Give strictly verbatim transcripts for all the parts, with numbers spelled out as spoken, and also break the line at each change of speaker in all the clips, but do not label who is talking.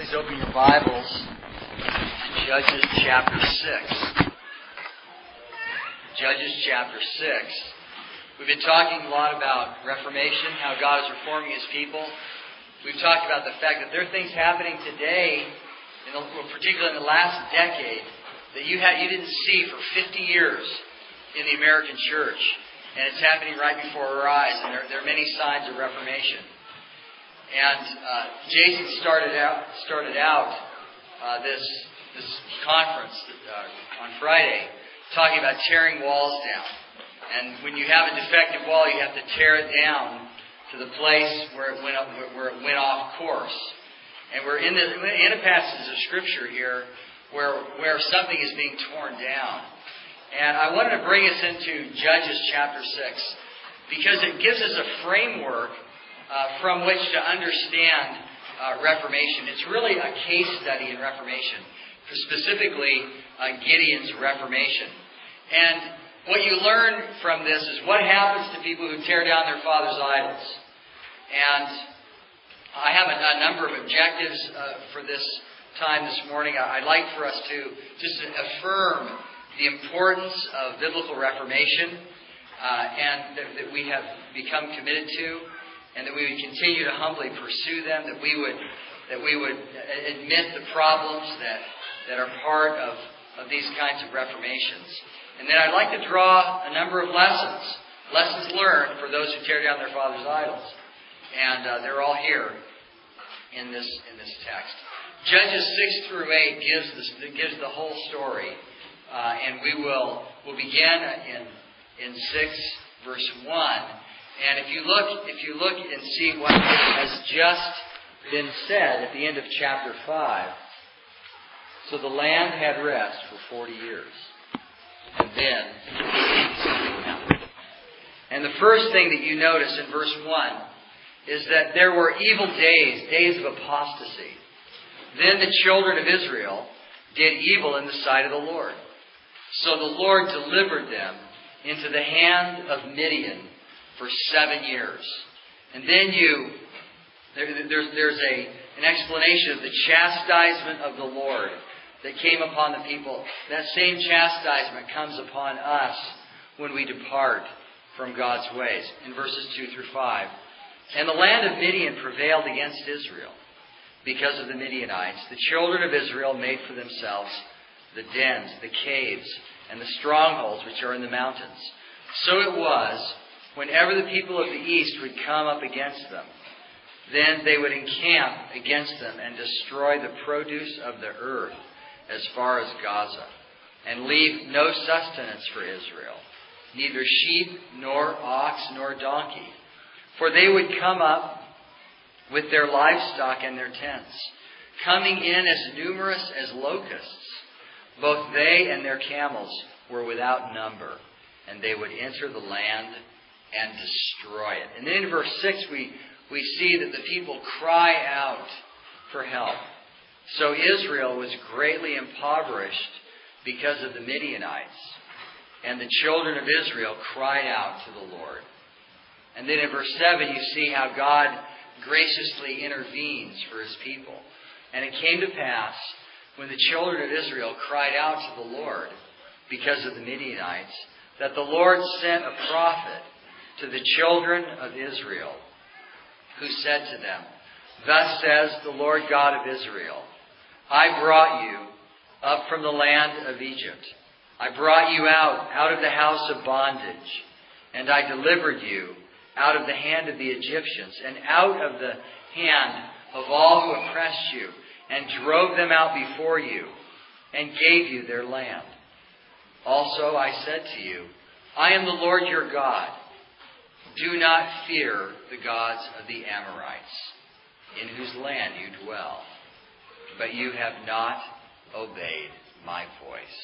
please open your Bibles to Judges chapter six. Judges chapter six. We've been talking a lot about Reformation, how God is reforming His people. We've talked about the fact that there are things happening today, in the, particularly in the last decade, that you had you didn't see for fifty years in the American church. And it's happening right before our eyes, and there, there are many signs of Reformation. And uh, Jason started out started out uh, this this conference uh, on Friday talking about tearing walls down. And when you have a defective wall, you have to tear it down to the place where it went up, where it went off course. And we're in the in a passage of Scripture here where where something is being torn down. And I wanted to bring us into Judges chapter six because it gives us a framework Uh, from which to understand uh, Reformation. It's really a case study in Reformation, specifically uh, Gideon's Reformation. And what you learn from this is what happens to people who tear down their father's idols. And I have a, a number of objectives uh, for this time this morning. I'd like for us to just affirm the importance of biblical Reformation uh, and that, that we have become committed to. And that we would continue to humbly pursue them, that we would that we would admit the problems that, that are part of, of these kinds of reformations. And then I'd like to draw a number of lessons, lessons learned for those who tear down their father's idols. And uh, they're all here in this in this text. Judges six through eight gives this gives the whole story. Uh, and we will will begin in in six verse one. And if you look, if you look and see what has just been said at the end of chapter five, so the land had rest for forty years, and then something happened. And the first thing that you notice in verse one is that there were evil days, days of apostasy. Then the children of Israel did evil in the sight of the Lord. So the Lord delivered them into the hand of Midian for seven years. And then you, there, there's, there's a, an explanation of the chastisement of the Lord that came upon the people. That same chastisement comes upon us when we depart from God's ways. In verses two through five. And the land of Midian prevailed against Israel because of the Midianites. The children of Israel made for themselves the dens, the caves, and the strongholds which are in the mountains. So it was, whenever the people of the east would come up against them, then they would encamp against them and destroy the produce of the earth as far as Gaza, and leave no sustenance for Israel, neither sheep, nor ox, nor donkey. For they would come up with their livestock and their tents, coming in as numerous as locusts. Both they and their camels were without number, and they would enter the land and destroy it. And then in verse six we, we see that the people cry out for help. So Israel was greatly impoverished because of the Midianites. And the children of Israel cried out to the Lord. And then in verse seven you see how God graciously intervenes for His people. And it came to pass, when the children of Israel cried out to the Lord because of the Midianites, that the Lord sent a prophet to the children of Israel, who said to them, Thus says the Lord God of Israel, I brought you up from the land of Egypt. I brought you out, out of the house of bondage, and I delivered you out of the hand of the Egyptians, and out of the hand of all who oppressed you, and drove them out before you, and gave you their land. Also I said to you, I am the Lord your God. Do not fear the gods of the Amorites, in whose land you dwell. But you have not obeyed my voice.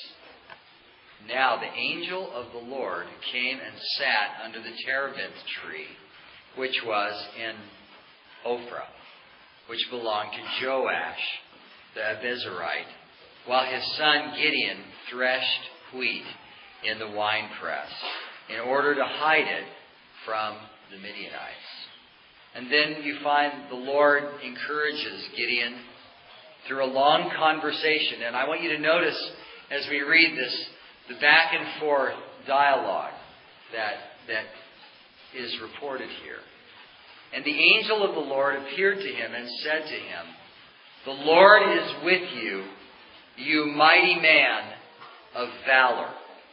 Now the angel of the Lord came and sat under the terebinth tree, which was in Ophrah, which belonged to Joash the Abiezrite, while his son Gideon threshed wheat in the winepress, in order to hide it from the Midianites. And then you find the Lord encourages Gideon through a long conversation. And I want you to notice as we read this, the back and forth dialogue that, that is reported here. And the angel of the Lord appeared to him and said to him, "The Lord is with you, you mighty man of valor."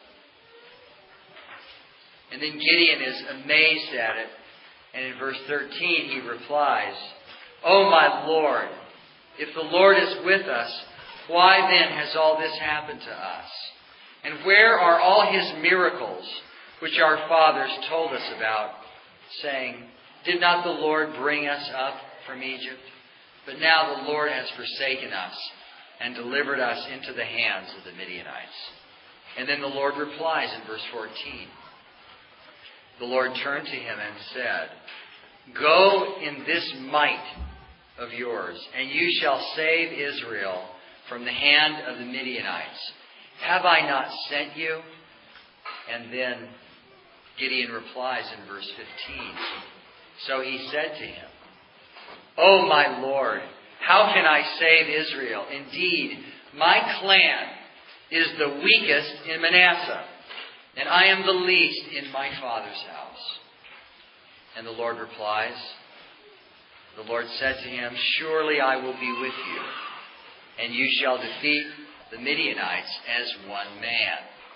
And then Gideon is amazed at it. And in verse thirteen he replies, "O my Lord, if the Lord is with us, why then has all this happened to us? And where are all his miracles which our fathers told us about, saying, did not the Lord bring us up from Egypt? But now the Lord has forsaken us and delivered us into the hands of the Midianites." And then the Lord replies in verse fourteen. The Lord turned to him and said, "Go in this might of yours, and you shall save Israel from the hand of the Midianites. Have I not sent you?" And then Gideon replies in verse fifteen. So he said to him, "O my Lord, how can I save Israel? Indeed, my clan is the weakest in Manasseh, and I am the least in my father's house." And the Lord replies, the Lord said to him, "Surely I will be with you, and you shall defeat the Midianites as one man."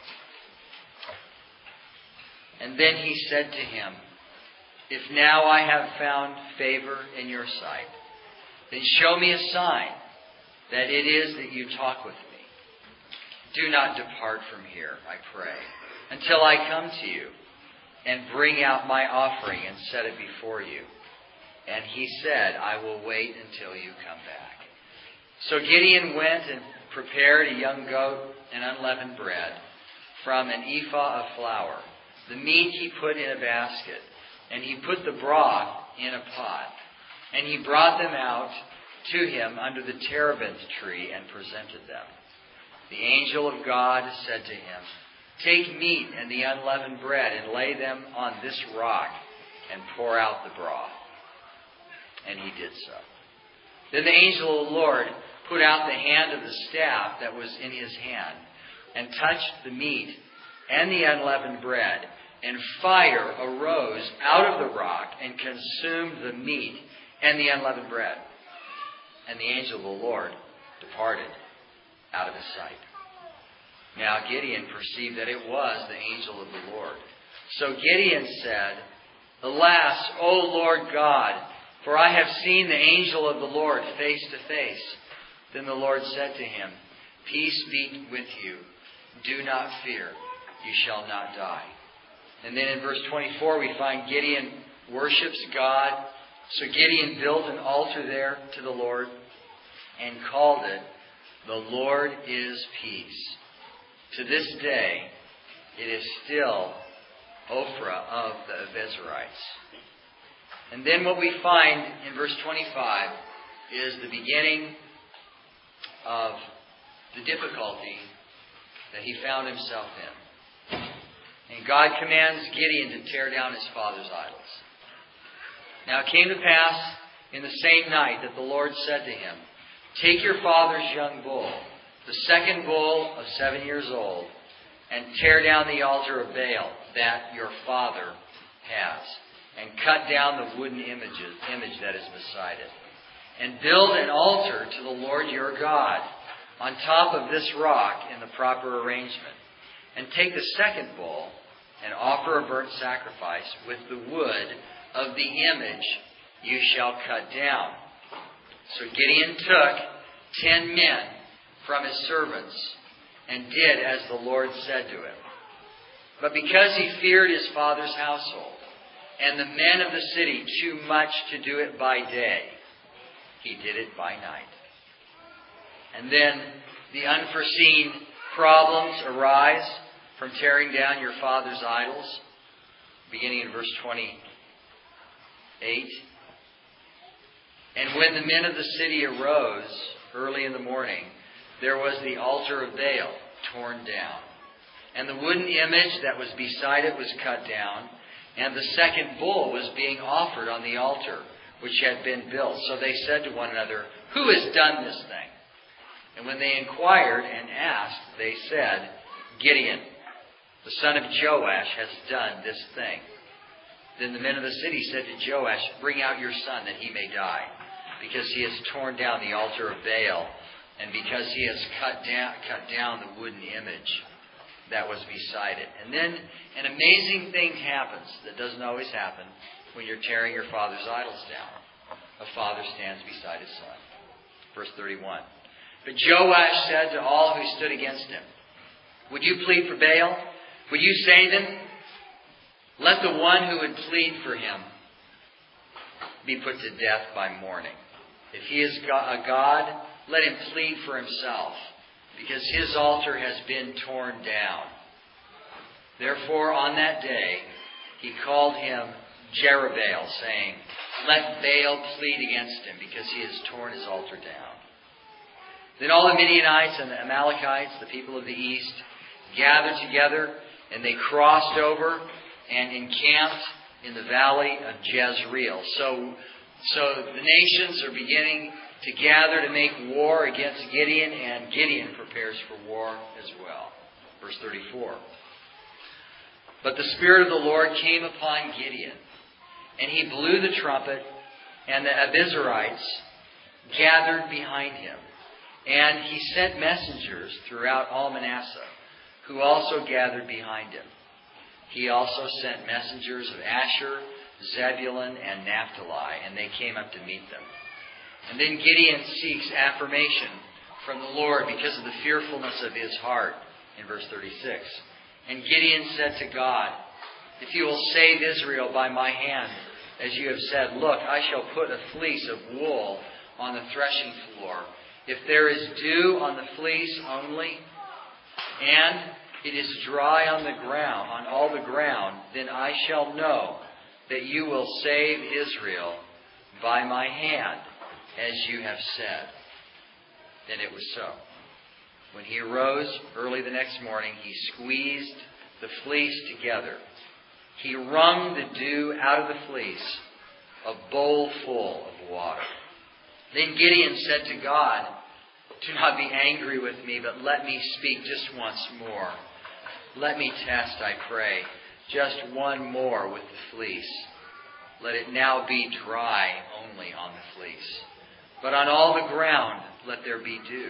And then he said to him, "If now I have found favor in your sight, then show me a sign that it is that you talk with me. Do not depart from here, I pray, until I come to you and bring out my offering and set it before you." And he said, "I will wait until you come back." So Gideon went and prepared a young goat and unleavened bread from an ephah of flour. The meat he put in a basket, and he put the broth in a pot. And he brought them out to him under the terebinth tree and presented them. The angel of God said to him, "Take meat and the unleavened bread and lay them on this rock and pour out the broth." And he did so. Then the angel of the Lord put out the hand of the staff that was in his hand and touched the meat and the unleavened bread, and fire arose out of the rock and consumed the meat and the unleavened bread. And the angel of the Lord departed out of his sight. Now Gideon perceived that it was the angel of the Lord. So Gideon said, "Alas, O Lord God, for I have seen the angel of the Lord face to face." Then the Lord said to him, "Peace be with you. Do not fear. You shall not die." And then in verse twenty-four we find Gideon worships God. So Gideon built an altar there to the Lord and called it, "The Lord is Peace." To this day, it is still Ophrah of the Abiezrites. And then what we find in verse twenty-five is the beginning of the difficulty that he found himself in. And God commands Gideon to tear down his father's idols. Now it came to pass in the same night that the Lord said to him, "Take your father's young bull, the second bull of seven years old, and tear down the altar of Baal that your father has, and cut down the wooden images, image that is beside it, and build an altar to the Lord your God on top of this rock in the proper arrangement. And take the second bull and offer a burnt sacrifice with the wood of the image you shall cut down." So Gideon took ten men from his servants and did as the Lord said to him. But because he feared his father's household and the men of the city too much to do it by day, he did it by night. And then the unforeseen problems arise from tearing down your father's idols, beginning in verse twenty-eight. "And when the men of the city arose early in the morning, there was the altar of Baal torn down, and the wooden image that was beside it was cut down, and the second bull was being offered on the altar which had been built. So they said to one another, 'Who has done this thing?' And when they inquired and asked, they said, Gideon, the son of Joash, has done this thing. Then the men of the city said to Joash, bring out your son that he may die, because he has torn down the altar of Baal, and because he has cut down, cut down the wooden image that was beside it. And then an amazing thing happens that doesn't always happen when you're tearing your father's idols down. A father stands beside his son. Verse thirty-one. But Joash said to all who stood against him, would you plead for Baal? Would you save him? Let the one who would plead for him be put to death by morning. If he is a god, let him plead for himself, because his altar has been torn down. Therefore, on that day, he called him Jerubbaal, saying, let Baal plead against him, because he has torn his altar down. Then all the Midianites and the Amalekites, the people of the east, gathered together, and they crossed over and encamped in the valley of Jezreel. So, so the nations are beginning to gather to make war against Gideon, and Gideon prepares for war as well. Verse thirty-four. But the Spirit of the Lord came upon Gideon, and he blew the trumpet, and the Abiezrites gathered behind him. And he sent messengers throughout all Manasseh, who also gathered behind him. He also sent messengers of Asher, Zebulun, and Naphtali, and they came up to meet them. And then Gideon seeks affirmation from the Lord because of the fearfulness of his heart, in verse thirty-six. And Gideon said to God, if you will save Israel by my hand, as you have said, look, I shall put a fleece of wool on the threshing floor. If there is dew on the fleece only, and it is dry on the ground, on all the ground, then I shall know that you will save Israel by my hand, as you have said. Then it was so. When he arose early the next morning, he squeezed the fleece together. He wrung the dew out of the fleece, a bowl full of water. Then Gideon said to God, do not be angry with me, but let me speak just once more. Let me test, I pray, just one more with the fleece. Let it now be dry only on the fleece. But on all the ground let there be dew.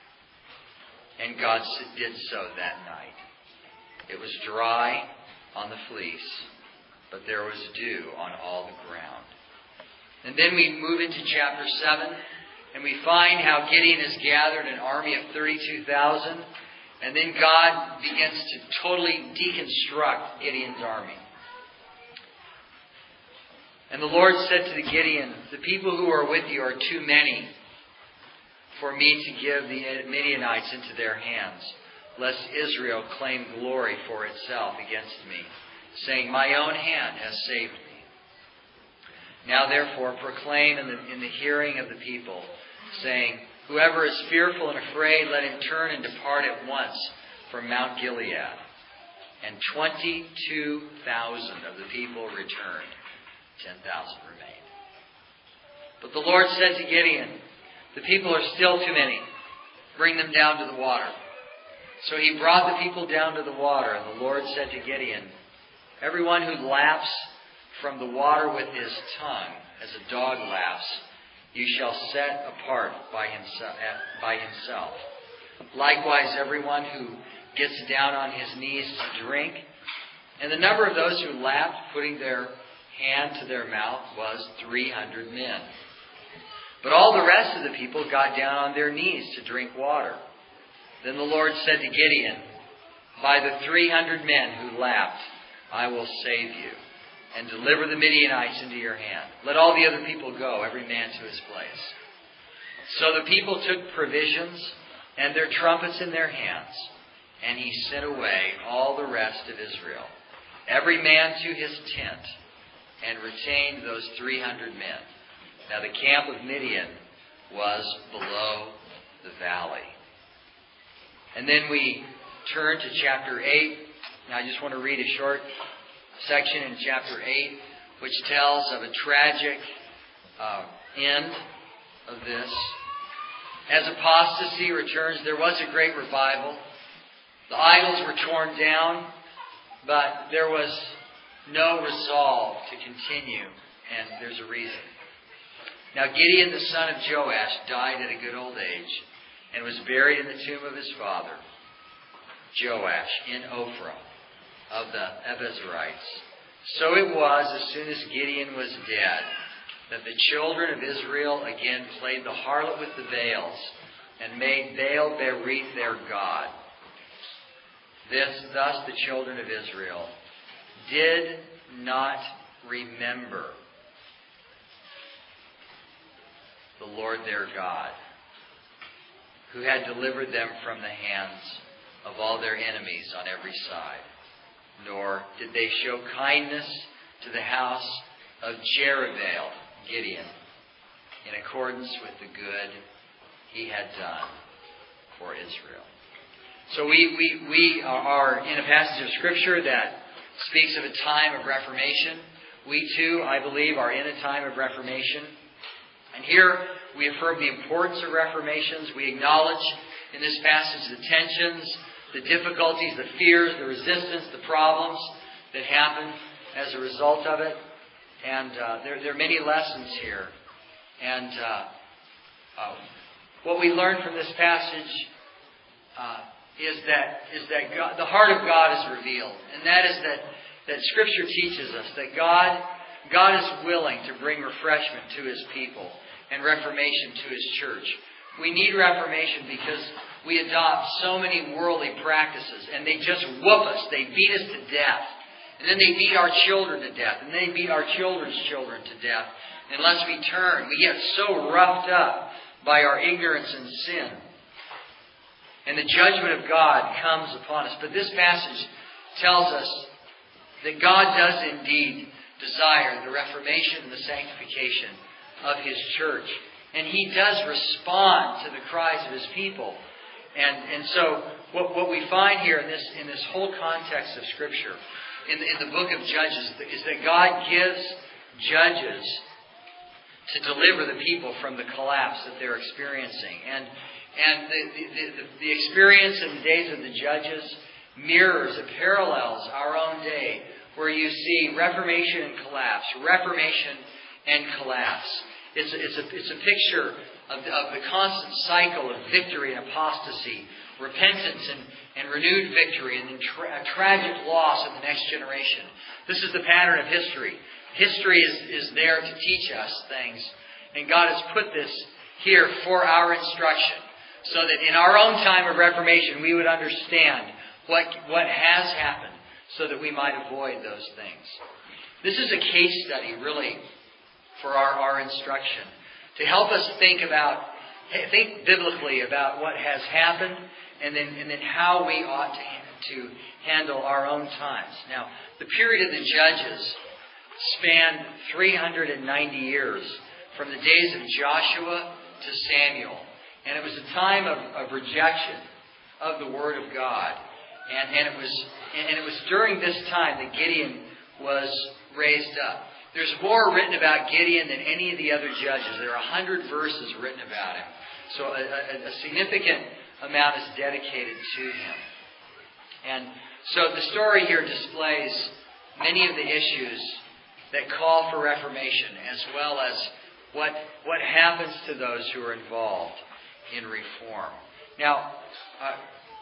And God did so that night. It was dry on the fleece, but there was dew on all the ground. And then we move into chapter seven, and we find how Gideon has gathered an army of thirty-two thousand, and then God begins to totally deconstruct Gideon's army. And the Lord said to Gideon, the people who are with you are too many for me to give the Midianites into their hands, lest Israel claim glory for itself against me, saying, my own hand has saved me. Now therefore proclaim in the, in the hearing of the people, saying, whoever is fearful and afraid, let him turn and depart at once from Mount Gilead. And twenty-two thousand of the people returned. ten thousand remained. But the Lord said to Gideon, the people are still too many. Bring them down to the water. So he brought the people down to the water, and the Lord said to Gideon, everyone who laps from the water with his tongue, as a dog laps, you shall set apart by himself. By himself. Likewise, everyone who gets down on his knees to drink. And the number of those who lapped, putting their hand to their mouth, was three hundred men. But all the rest of the people got down on their knees to drink water. Then the Lord said to Gideon, by the three hundred men who lapped, I will save you, and deliver the Midianites into your hand. Let all the other people go, every man to his place. So the people took provisions and their trumpets in their hands, and he sent away all the rest of Israel, every man to his tent, and retained those three hundred men. Now the camp of Midian was below the valley. And then we turn to chapter eight. Now I just want to read a short section in chapter eight, which tells of a tragic uh, end of this. as apostasy returns, there was a great revival. The idols were torn down, but there was no resolve to continue, and there's a reason. Now Gideon, the son of Joash, died at a good old age and was buried in the tomb of his father, Joash, in Ophrah of the Abiezrites. So it was, as soon as Gideon was dead, that the children of Israel again played the harlot with the Baals and made Baal Berith their god. This, thus the children of Israel did not remember the Lord their God, who had delivered them from the hands of all their enemies on every side. Nor did they show kindness to the house of Jerubbaal, Gideon, in accordance with the good he had done for Israel. So we, we, we are in a passage of Scripture that speaks of a time of Reformation. We too, I believe, are in a time of Reformation. And here we affirm the importance of reformations. We acknowledge in this passage the tensions, the difficulties, the fears, the resistance, the problems that happen as a result of it. And uh, there, there are many lessons here. And uh, uh, what we learn from this passage uh, is that is that God, the heart of God is revealed, and that is that that Scripture teaches us that God God is willing to bring refreshment to His people and reformation to His church. We need reformation because we adopt so many worldly practices, and they just whoop us. They beat us to death. And then they beat our children to death. And they beat our children's children to death. Unless we turn, we get so roughed up by our ignorance and sin. And the judgment of God comes upon us. But this passage tells us that God does indeed desire the reformation and the sanctification of His church. And He does respond to the cries of His people. And, and so what, what we find here in this, in this whole context of Scripture, in the, in the book of Judges, is that God gives judges to deliver the people from the collapse that they're experiencing. And, and the, the, the, the experience in the days of the judges mirrors, it parallels our own day, where you see reformation and collapse, reformation and collapse. It's a, it's a, it's a picture of the, of the constant cycle of victory and apostasy, repentance and, and renewed victory, and then tra- a tragic loss of the next generation. This is the pattern of history. History is, is there to teach us things, and God has put this here for our instruction, so that in our own time of reformation we would understand what, what has happened, so that we might avoid those things. This is a case study, really, for our, our instruction, to help us think about, think biblically about what has happened, and then and then how we ought to, to handle our own times. Now, the period of the Judges spanned three hundred ninety years, from the days of Joshua to Samuel. And it was a time of, of rejection of the Word of God. And, and it was and it was during this time that Gideon was raised up. There's more written about Gideon than any of the other judges. There are a hundred verses written about him. So a, a, a significant amount is dedicated to him. And so the story here displays many of the issues that call for reformation, as well as what, what happens to those who are involved in reform. Now, uh,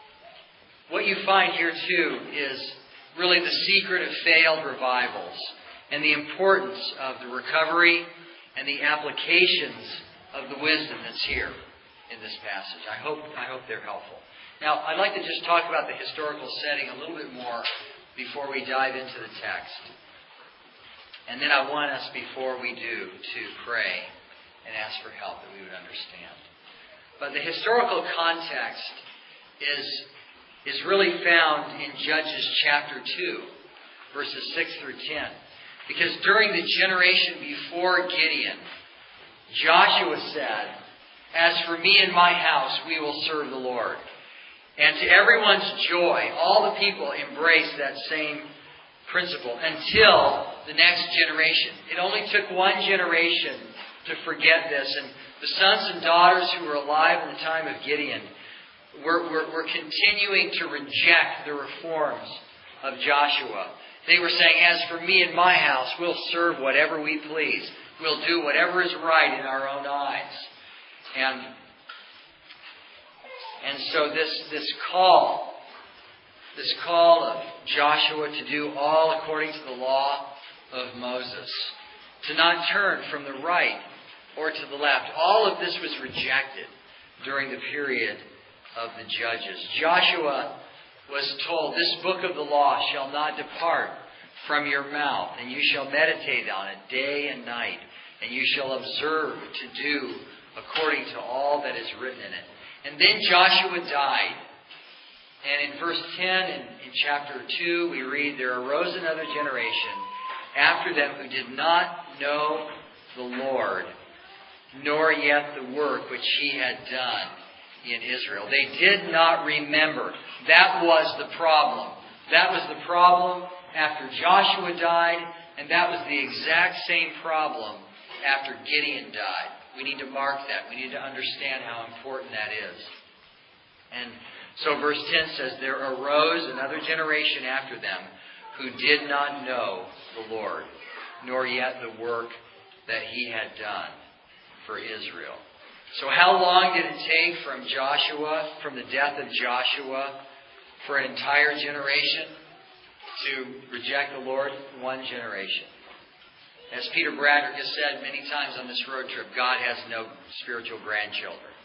what you find here too is really the secret of failed revivals, and the importance of the recovery and the applications of the wisdom that's here in this passage. I hope I hope they're helpful. Now, I'd like to just talk about the historical setting a little bit more before we dive into the text. And then I want us, before we do, to pray and ask for help that we would understand. But the historical context is, is really found in Judges chapter two, verses six through ten. Because during the generation before Gideon, Joshua said, "As for me and my house, we will serve the Lord." And to everyone's joy, all the people embraced that same principle until the next generation. It only took one generation to forget this, and The sons and daughters who were alive in the time of Gideon were, were, were continuing to reject the reforms of Joshua. They were saying, as for me and my house, we'll serve whatever we please. We'll do whatever is right in our own eyes. And, and so this, this call, this call of Joshua to do all according to the law of Moses, to not turn from the right or to the left, all of this was rejected during the period of the Judges. Joshua was told, this book of the law shall not depart from your mouth, and you shall meditate on it day and night, and you shall observe to do according to all that is written in it. And then Joshua died. And in verse ten, in, in chapter two, we read, there arose another generation after them who did not know the Lord, nor yet the work which he had done in Israel. They did not remember. That was the problem. That was the problem after Joshua died, and that was the exact same problem after Gideon died. We need to mark that. We need to understand how important that is. And so verse ten says, there arose another generation after them who did not know the Lord, nor yet the work that he had done for Israel. So how long did it take from Joshua, from the death of Joshua, for an entire generation to reject the Lord? One generation. As Peter Braddock has said many times on this road trip, God has no spiritual grandchildren.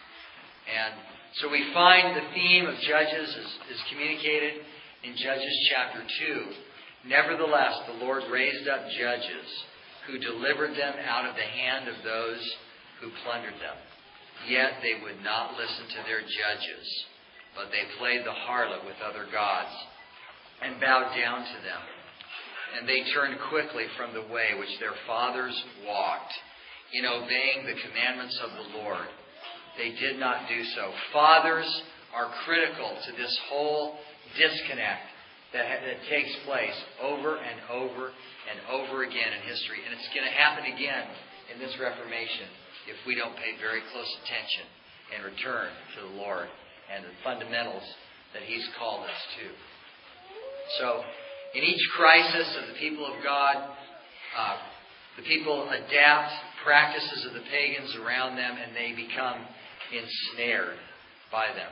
And so we find the theme of Judges is, is communicated in Judges chapter two. Nevertheless, the Lord raised up judges who delivered them out of the hand of those who plundered them. Yet they would not listen to their judges, but they played the harlot with other gods and bowed down to them. And they turned quickly from the way which their fathers walked, in obeying the commandments of the Lord. They did not do so. Fathers are critical to this whole disconnect that, that takes place over and over and over again in history. And it's going to happen again in this Reformation if we don't pay very close attention and return to the Lord and the fundamentals that He's called us to. So, in each crisis of the people of God, uh, the people adapt practices of the pagans around them, and they become ensnared by them.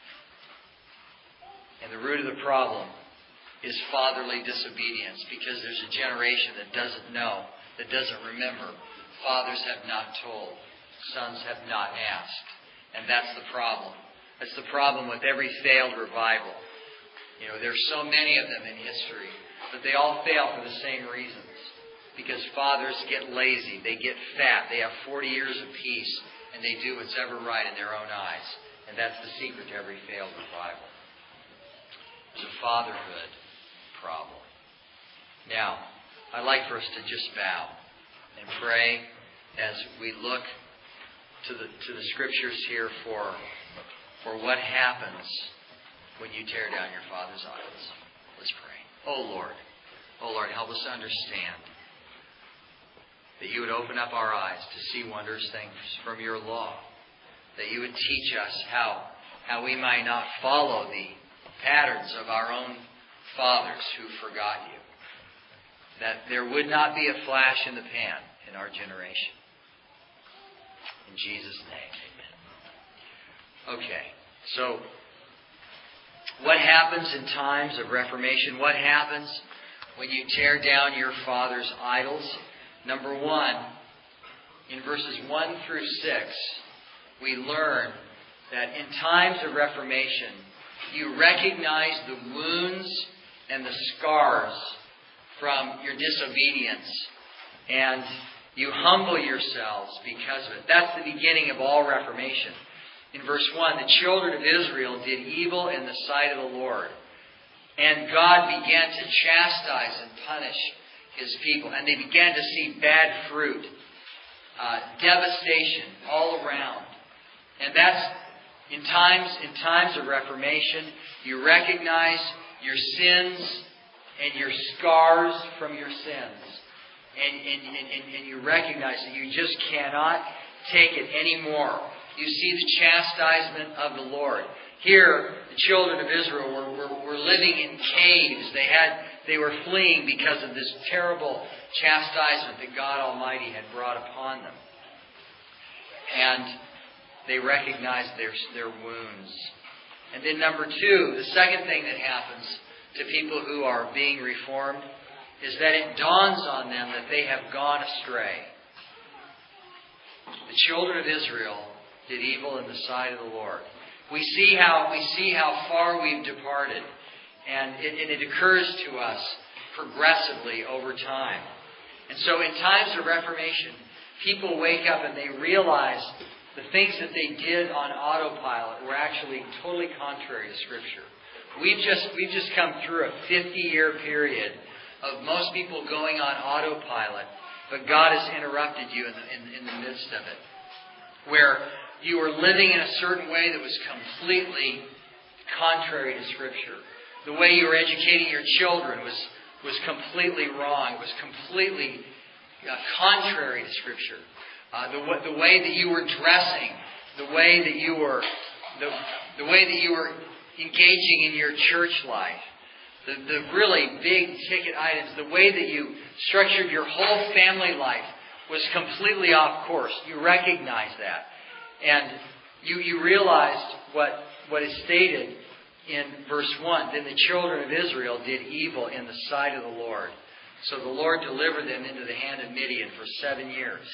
And the root of the problem is fatherly disobedience, because there's a generation that doesn't know, that doesn't remember. Fathers have not told. Sons have not asked. And that's the problem. That's the problem with every failed revival. You know, there's so many of them in history, but they all fail for the same reasons. Because fathers get lazy, they get fat, they have forty years of peace, and they do what's ever right in their own eyes. And that's the secret to every failed revival. It's a fatherhood problem. Now, I'd like for us to just bow and pray as we look to the to the Scriptures here for, for what happens when you tear down your father's idols. Let's pray. Oh Lord, oh Lord, help us to understand that you would open up our eyes to see wondrous things from your law. That you would teach us how, how we might not follow the patterns of our own fathers who forgot you. That there would not be a flash in the pan in our generation. In Jesus' name, amen. Okay, so what happens in times of Reformation? What happens when you tear down your father's idols? Number one, in verses one through six, we learn that in times of Reformation, you recognize the wounds and the scars from your disobedience, and you humble yourselves because of it. That's the beginning of all Reformation. In verse one, the children of Israel did evil in the sight of the Lord, and God began to chastise and punish His people, and they began to see bad fruit, uh, devastation all around. And that's in times in times of Reformation, you recognize your sins and your scars from your sins, and and, and, and you recognize that you just cannot take it anymore. You see the chastisement of the Lord. Here, the children of Israel were, were, were living in caves. They had, they were fleeing because of this terrible chastisement that God Almighty had brought upon them. And they recognized their, their wounds. And then number two, the second thing that happens to people who are being reformed is that it dawns on them that they have gone astray. The children of Israel did evil in the sight of the Lord. We see how we see how far we've departed, and it, and it occurs to us progressively over time. And so in times of Reformation, people wake up and they realize the things that they did on autopilot were actually totally contrary to Scripture. We've just we've just come through a fifty-year period of most people going on autopilot, but God has interrupted you in the, in, in the midst of it, where you were living in a certain way that was completely contrary to Scripture. The way you were educating your children was, was completely wrong. It was completely uh, contrary to Scripture. Uh, the, the way that you were dressing, the way that you were, the, the way that you were engaging in your church life, the, the really big ticket items, the way that you structured your whole family life was completely off course. You recognize that. And you, you realized what, what is stated in verse one. Then the children of Israel did evil in the sight of the Lord. So the Lord delivered them into the hand of Midian for seven years.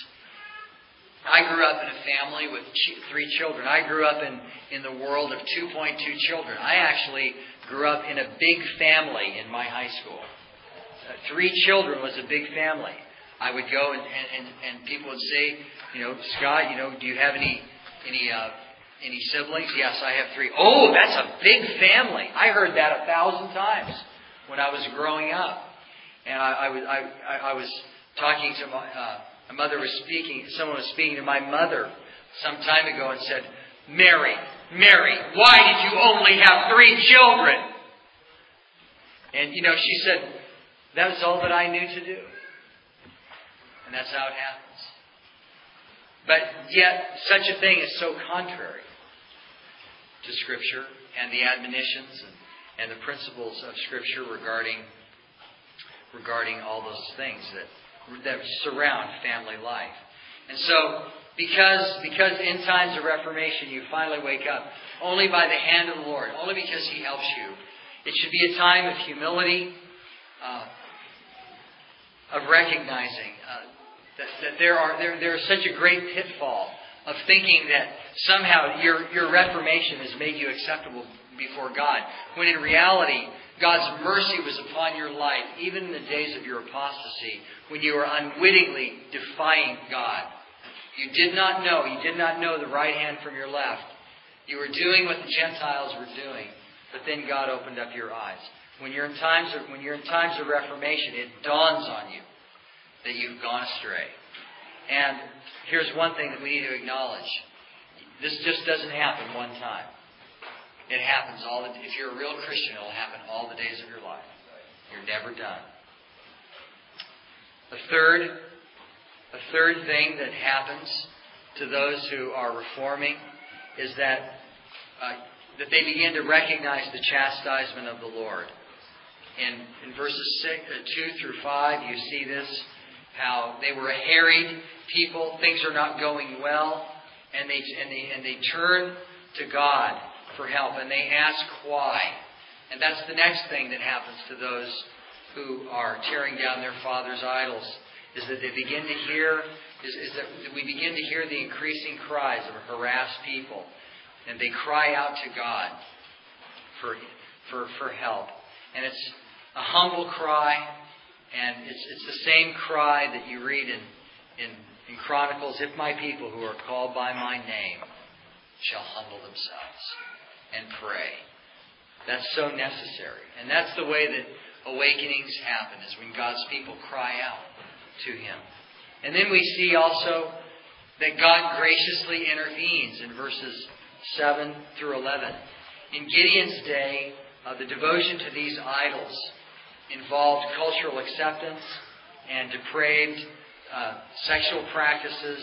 I grew up in a family with three children. I grew up in, in the world of two point two children. I actually grew up in a big family in my high school. Uh, three children was a big family. I would go and, and, and people would say, you know, Scott, you know, do you have any any uh, any siblings? Yes, I have three. Oh, that's a big family. I heard that a thousand times when I was growing up, and I, I was I, I was talking to my uh, my mother was speaking. Someone was speaking to my mother some time ago and said, "Mary, Mary, why did you only have three children?" And you know, she said, "That was all that I knew to do." And that's how it happens. But yet, such a thing is so contrary to Scripture and the admonitions and, and the principles of Scripture regarding regarding all those things that that surround family life. And so, because because in times of Reformation you finally wake up only by the hand of the Lord, only because He helps you, it should be a time of humility, uh, of recognizing uh, that, that there are there there is such a great pitfall of thinking that somehow your your Reformation has made you acceptable before God, when in reality God's mercy was upon your life, even in the days of your apostasy, when you were unwittingly defying God. You did not know. You did not know the right hand from your left. You were doing what the Gentiles were doing, but then God opened up your eyes. When you're in times of, when you're in times of Reformation, it dawns on you that you've gone astray. And here's one thing that we need to acknowledge. This just doesn't happen one time. It happens all the, if you're a real Christian, it'll happen all the days of your life. You're never done. A third, a third thing that happens to those who are reforming is that uh, that they begin to recognize the chastisement of the Lord. In in verses six, uh, two through five, you see this, how they were a harried people. Things are not going well, and they and they and they turn to God for help, and they ask why. And that's the next thing that happens to those who are tearing down their father's idols, is that they begin to hear, is, is that we begin to hear the increasing cries of harassed people, and they cry out to God for for for help. And it's a humble cry, and it's it's the same cry that you read in in, in Chronicles. If my people who are called by my name shall humble themselves and pray. That's so necessary. And that's the way that awakenings happen, is when God's people cry out to Him. And then we see also that God graciously intervenes in verses seven through eleven. In Gideon's day, uh, the devotion to these idols involved cultural acceptance and depraved uh, sexual practices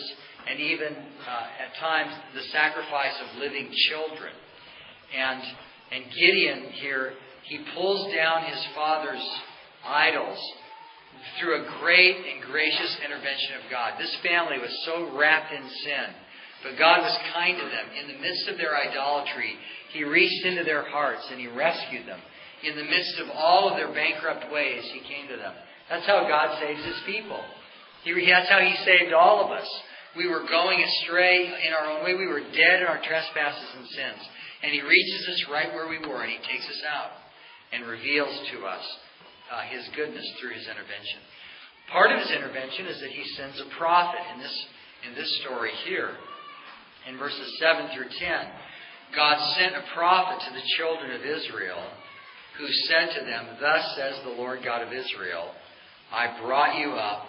and even uh, at times the sacrifice of living children. And, and Gideon here, he pulls down his father's idols through a great and gracious intervention of God. This family was so wrapped in sin, but God was kind to them. In the midst of their idolatry, He reached into their hearts and He rescued them. In the midst of all of their bankrupt ways, He came to them. That's how God saves His people. He, that's how He saved all of us. We were going astray in our own way. We were dead in our trespasses and sins. And He reaches us right where we were and He takes us out and reveals to us uh, His goodness through His intervention. Part of His intervention is that He sends a prophet in this, in this story here. In verses seven through ten, God sent a prophet to the children of Israel who said to them, "Thus says the Lord God of Israel, I brought you up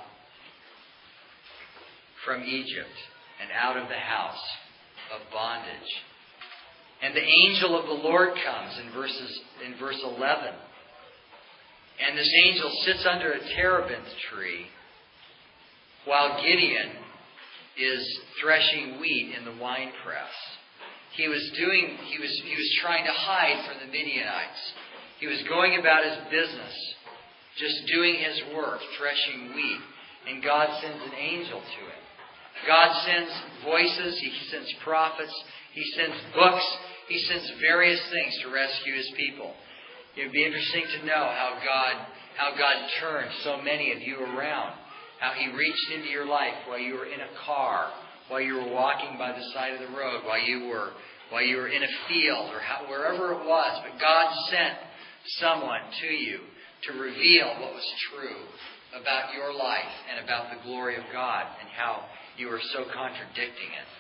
from Egypt and out of the house of bondage." And the angel of the Lord comes in verses in verse eleven. And this angel sits under a terebinth tree while Gideon is threshing wheat in the winepress. He was doing he was he was trying to hide from the Midianites. He was going about his business, just doing his work, threshing wheat, and God sends an angel to him. God sends voices, He sends prophets, He sends books, He sends various things to rescue His people. It would be interesting to know how God how God turned so many of you around. How He reached into your life while you were in a car, while you were walking by the side of the road, while you were while you were in a field, or how, wherever it was. But God sent someone to you to reveal what was true about your life and about the glory of God and how you were so contradicting it.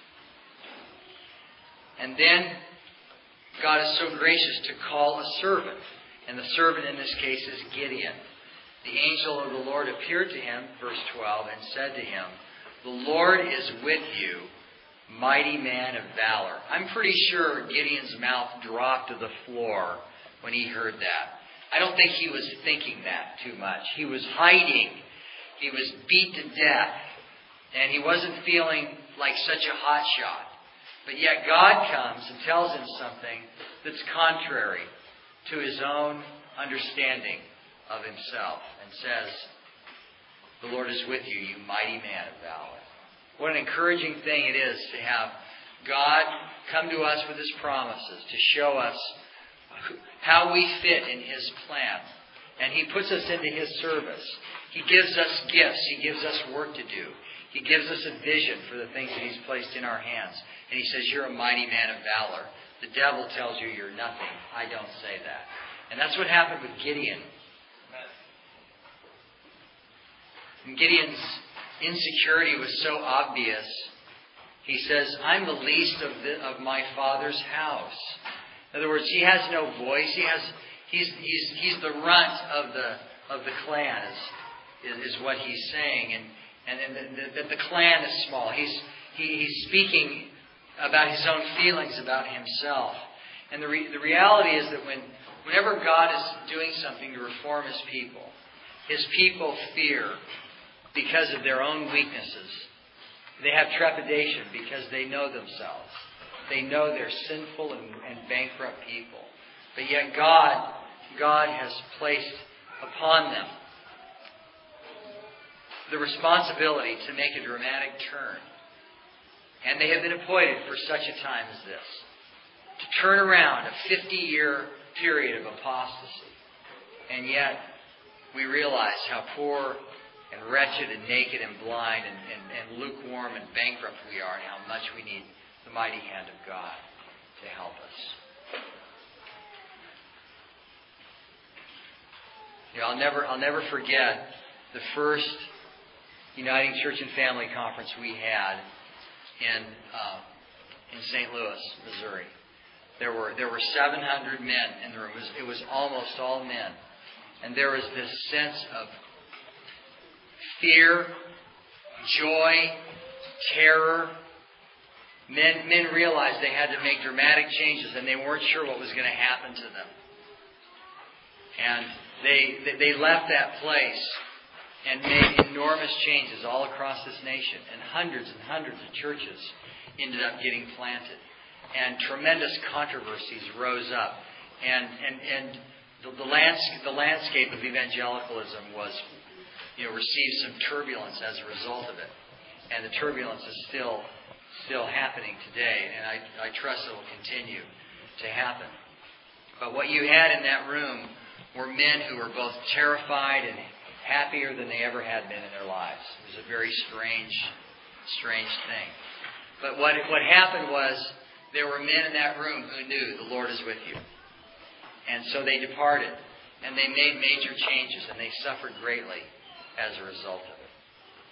And then God is so gracious to call a servant. And the servant in this case is Gideon. The angel of the Lord appeared to him, verse twelve, and said to him, "The Lord is with you, mighty man of valor." I'm pretty sure Gideon's mouth dropped to the floor when he heard that. I don't think he was thinking that too much. He was hiding. He was beat to death. And he wasn't feeling like such a hotshot. But yet God comes and tells him something that's contrary to his own understanding of himself and says, "The Lord is with you, you mighty man of valor." What an encouraging thing it is to have God come to us with His promises to show us how we fit in His plan. And He puts us into His service. He gives us gifts. He gives us work to do. He gives us a vision for the things that He's placed in our hands. And He says, "You're a mighty man of valor." The devil tells you you're nothing. I don't say that. And that's what happened with Gideon. And Gideon's insecurity was so obvious. He says, "I'm the least of the, of my father's house." In other words, he has no voice. He has he's he's he's the runt of the of the clan is is, is what he's saying, and and that the, the, the clan is small. He's he, he's speaking about his own feelings about himself. And the re, the reality is that when whenever God is doing something to reform His people, His people fear because of their own weaknesses. They have trepidation because they know themselves. They know they're sinful and, and bankrupt people. But yet God, God has placed upon them the responsibility to make a dramatic turn. And they have been appointed for such a time as this. To turn around a fifty-year period of apostasy. And yet we realize how poor and wretched and naked and blind and, and, and lukewarm and bankrupt we are, and how much we need the mighty hand of God to help us. You know, I'll never I'll never forget the first Uniting Church and Family Conference we had in uh, in Saint Louis, Missouri. There were there were seven hundred men in the room. It was, it was almost all men, and there was this sense of fear, joy, terror. Men, men realized they had to make dramatic changes, and they weren't sure what was going to happen to them. And they, they left that place and made enormous changes all across this nation. And hundreds and hundreds of churches ended up getting planted. And tremendous controversies rose up. And and, and the, the, landscape, the landscape of evangelicalism was, you know, received some turbulence as a result of it. And the turbulence is still still happening today. And I, I trust it will continue to happen. But what you had in that room were men who were both terrified and happier than they ever had been in their lives. It was a very strange, strange thing. But what what happened was there were men in that room who knew the Lord is with you. And so they departed, and they made major changes, and they suffered greatly as a result of it.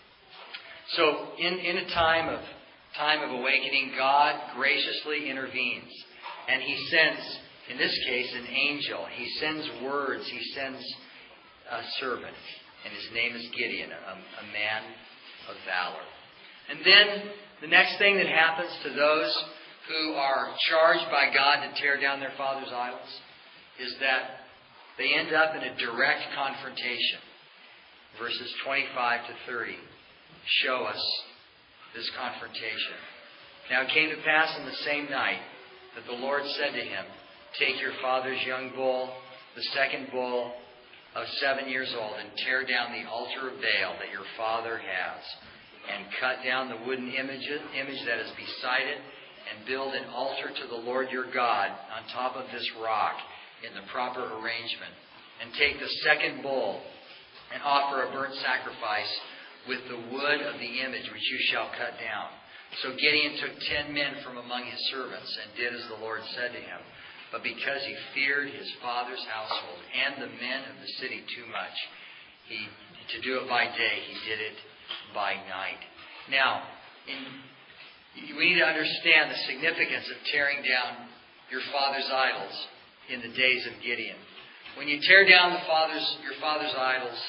So in, in a time of time of awakening, God graciously intervenes. And He sends, in this case, an angel. He sends words. He sends a servant. And his name is Gideon, a, a man of valor. And then the next thing that happens to those who are charged by God to tear down their father's idols is that they end up in a direct confrontation. Verses twenty-five to thirty show us this confrontation. Now it came to pass on the same night that the Lord said to him, "Take your father's young bull, the second bull of seven years old, and tear down the altar of Baal that your father has, and cut down the wooden image, image that is beside it, and build an altar to the Lord your God on top of this rock in the proper arrangement. And take the second bull and offer a burnt sacrifice with the wood of the image which you shall cut down." So Gideon took ten men from among his servants and did as the Lord said to him. But because he feared his father's household and the men of the city too much, he to do it by day, he did it by night. Now, in, we need to understand the significance of tearing down your father's idols in the days of Gideon. When you tear down the father's, your father's idols,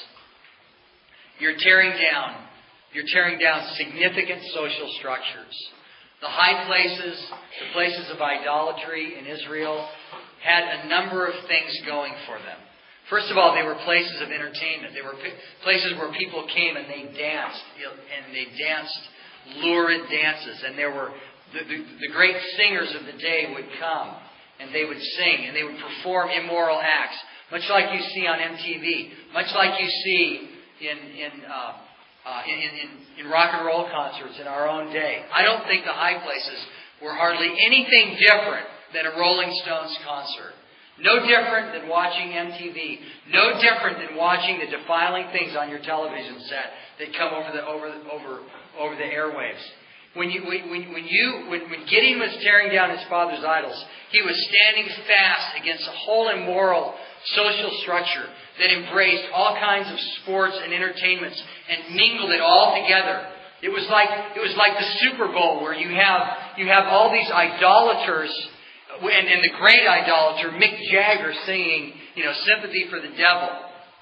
you're tearing down, you're tearing down significant social structures. The high places, the places of idolatry in Israel, had a number of things going for them. First of all, they were places of entertainment. They were places where people came and they danced, and they danced lurid dances. And there were the, the, the great singers of the day would come, and they would sing, and they would perform immoral acts, much like you see on M T V, much like you see in in. Uh, Uh, in, in, in rock and roll concerts in our own day. I don't think the high places were hardly anything different than a Rolling Stones concert. No different than watching M T V. No different than watching the defiling things on your television set that come over the over over over the airwaves. When you when when you when, when Gideon was tearing down his father's idols, he was standing fast against a whole immoral social structure that embraced all kinds of sports and entertainments and mingled it all together. It was like it was like the Super Bowl, where you have you have all these idolaters, and, and the great idolater Mick Jagger singing, you know, "Sympathy for the Devil."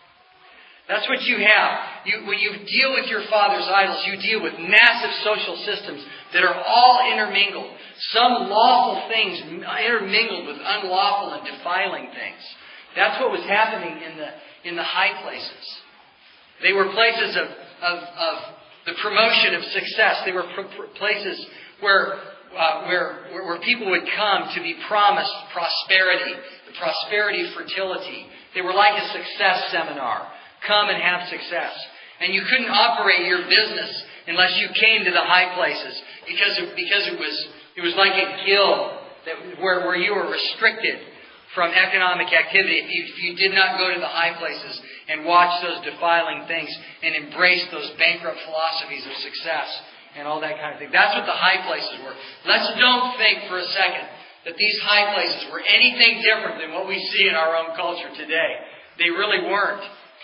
That's what you have. You, when you deal with your father's idols, you deal with massive social systems that are all intermingled. Some lawful things intermingled with unlawful and defiling things. That's what was happening in the in the high places. They were places of of, of the promotion of success. They were pr- pr- places where, uh, where where where people would come to be promised prosperity, the prosperity of fertility. They were like a success seminar. Come and have success. And you couldn't operate your business unless you came to the high places, because it, because it was it was like a guild that where where you were restricted from economic activity if you, if you did not go to the high places and watch those defiling things and embrace those bankrupt philosophies of success and all that kind of thing. That's what the high places were. Let's don't think for a second that these high places were anything different than what we see in our own culture today. They really weren't.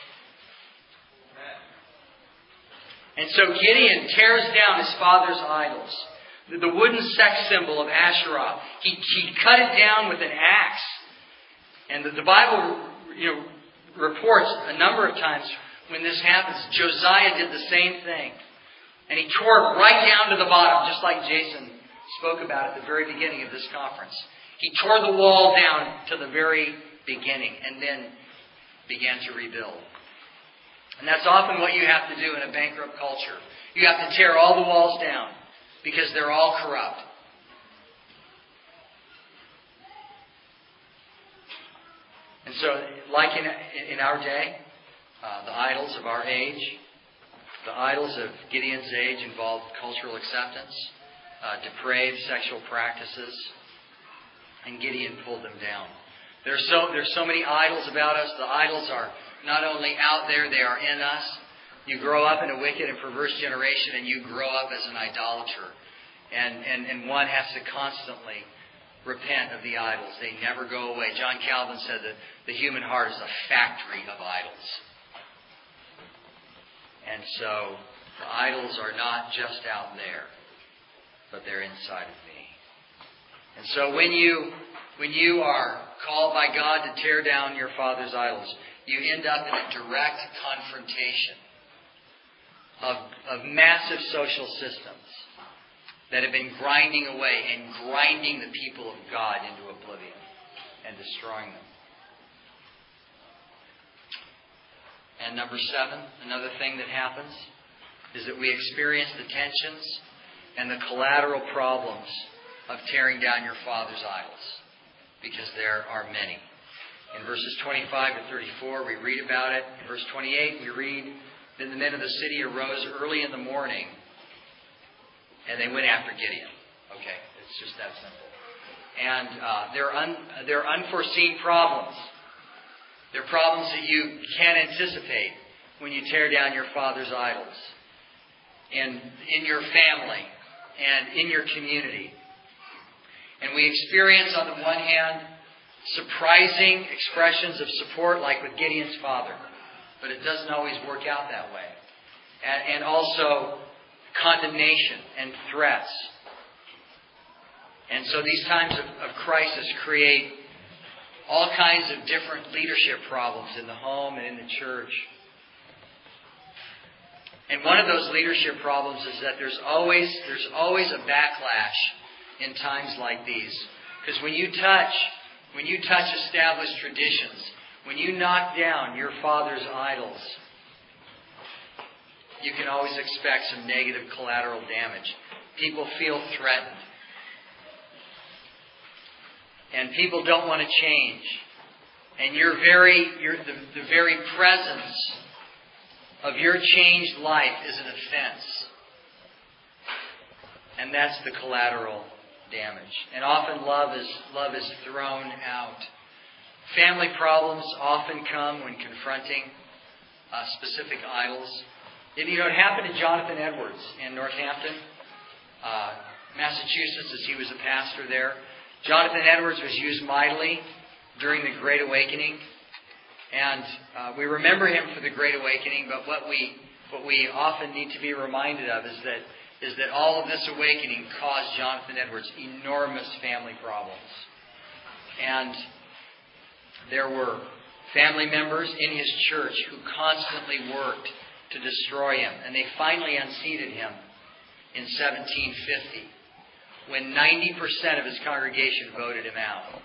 And so Gideon tears down his father's idols. The, the wooden sex symbol of Asherah. He, he cut it down with an axe. And the, the Bible, you know, reports a number of times when this happens. Josiah did the same thing. And he tore it right down to the bottom, just like Jason spoke about at the very beginning of this conference. He tore the wall down to the very beginning and then began to rebuild. And that's often what you have to do in a bankrupt culture. You have to tear all the walls down because they're all corrupt. And so, like in, in our day, uh, the idols of our age, the idols of Gideon's age involved cultural acceptance, uh, depraved sexual practices, and Gideon pulled them down. There's so there's so many idols about us. The idols are not only out there, they are in us. You grow up in a wicked and perverse generation, and you grow up as an idolater. And, and, and one has to constantly repent of the idols. They never go away. John Calvin said that the human heart is a factory of idols. And so the idols are not just out there, but they're inside of me. And so when you when you are called by God to tear down your father's idols, you end up in a direct confrontation of, of massive social systems that have been grinding away and grinding the people of God into oblivion and destroying them. And number seven, another thing that happens is that we experience the tensions and the collateral problems of tearing down your father's idols, because there are many. In verses twenty-five to thirty-four, we read about it. In verse twenty-eight, we read, "Then the men of the city arose early in the morning, and they went after Gideon." Okay, it's just that simple. And uh, there, are un, there are unforeseen problems. There are problems that you can't anticipate when you tear down your father's idols. And in your family and in your community. And we experience, on the one hand, surprising expressions of support, like with Gideon's father. But it doesn't always work out that way. And, and also condemnation and threats. And so these times of, of crisis create all kinds of different leadership problems in the home and in the church. And one of those leadership problems is that there's always there's always a backlash in times like these. Because when you touch when you touch established traditions, when you knock down your father's idols, you can always expect some negative collateral damage. People feel threatened. And people don't want to change. And your very, your, the, the very presence of your changed life is an offense. And that's the collateral damage. And often love is love is thrown out. Family problems often come when confronting uh, specific idols. It, you know, it happened to Jonathan Edwards in Northampton, uh, Massachusetts, as he was a pastor there. Jonathan Edwards was used mightily during the Great Awakening, and uh, we remember him for the Great Awakening. But what we what we often need to be reminded of is that is that all of this awakening caused Jonathan Edwards enormous family problems, and there were family members in his church who constantly worked to destroy him, and they finally unseated him in seventeen fifty. When ninety percent of his congregation voted him out.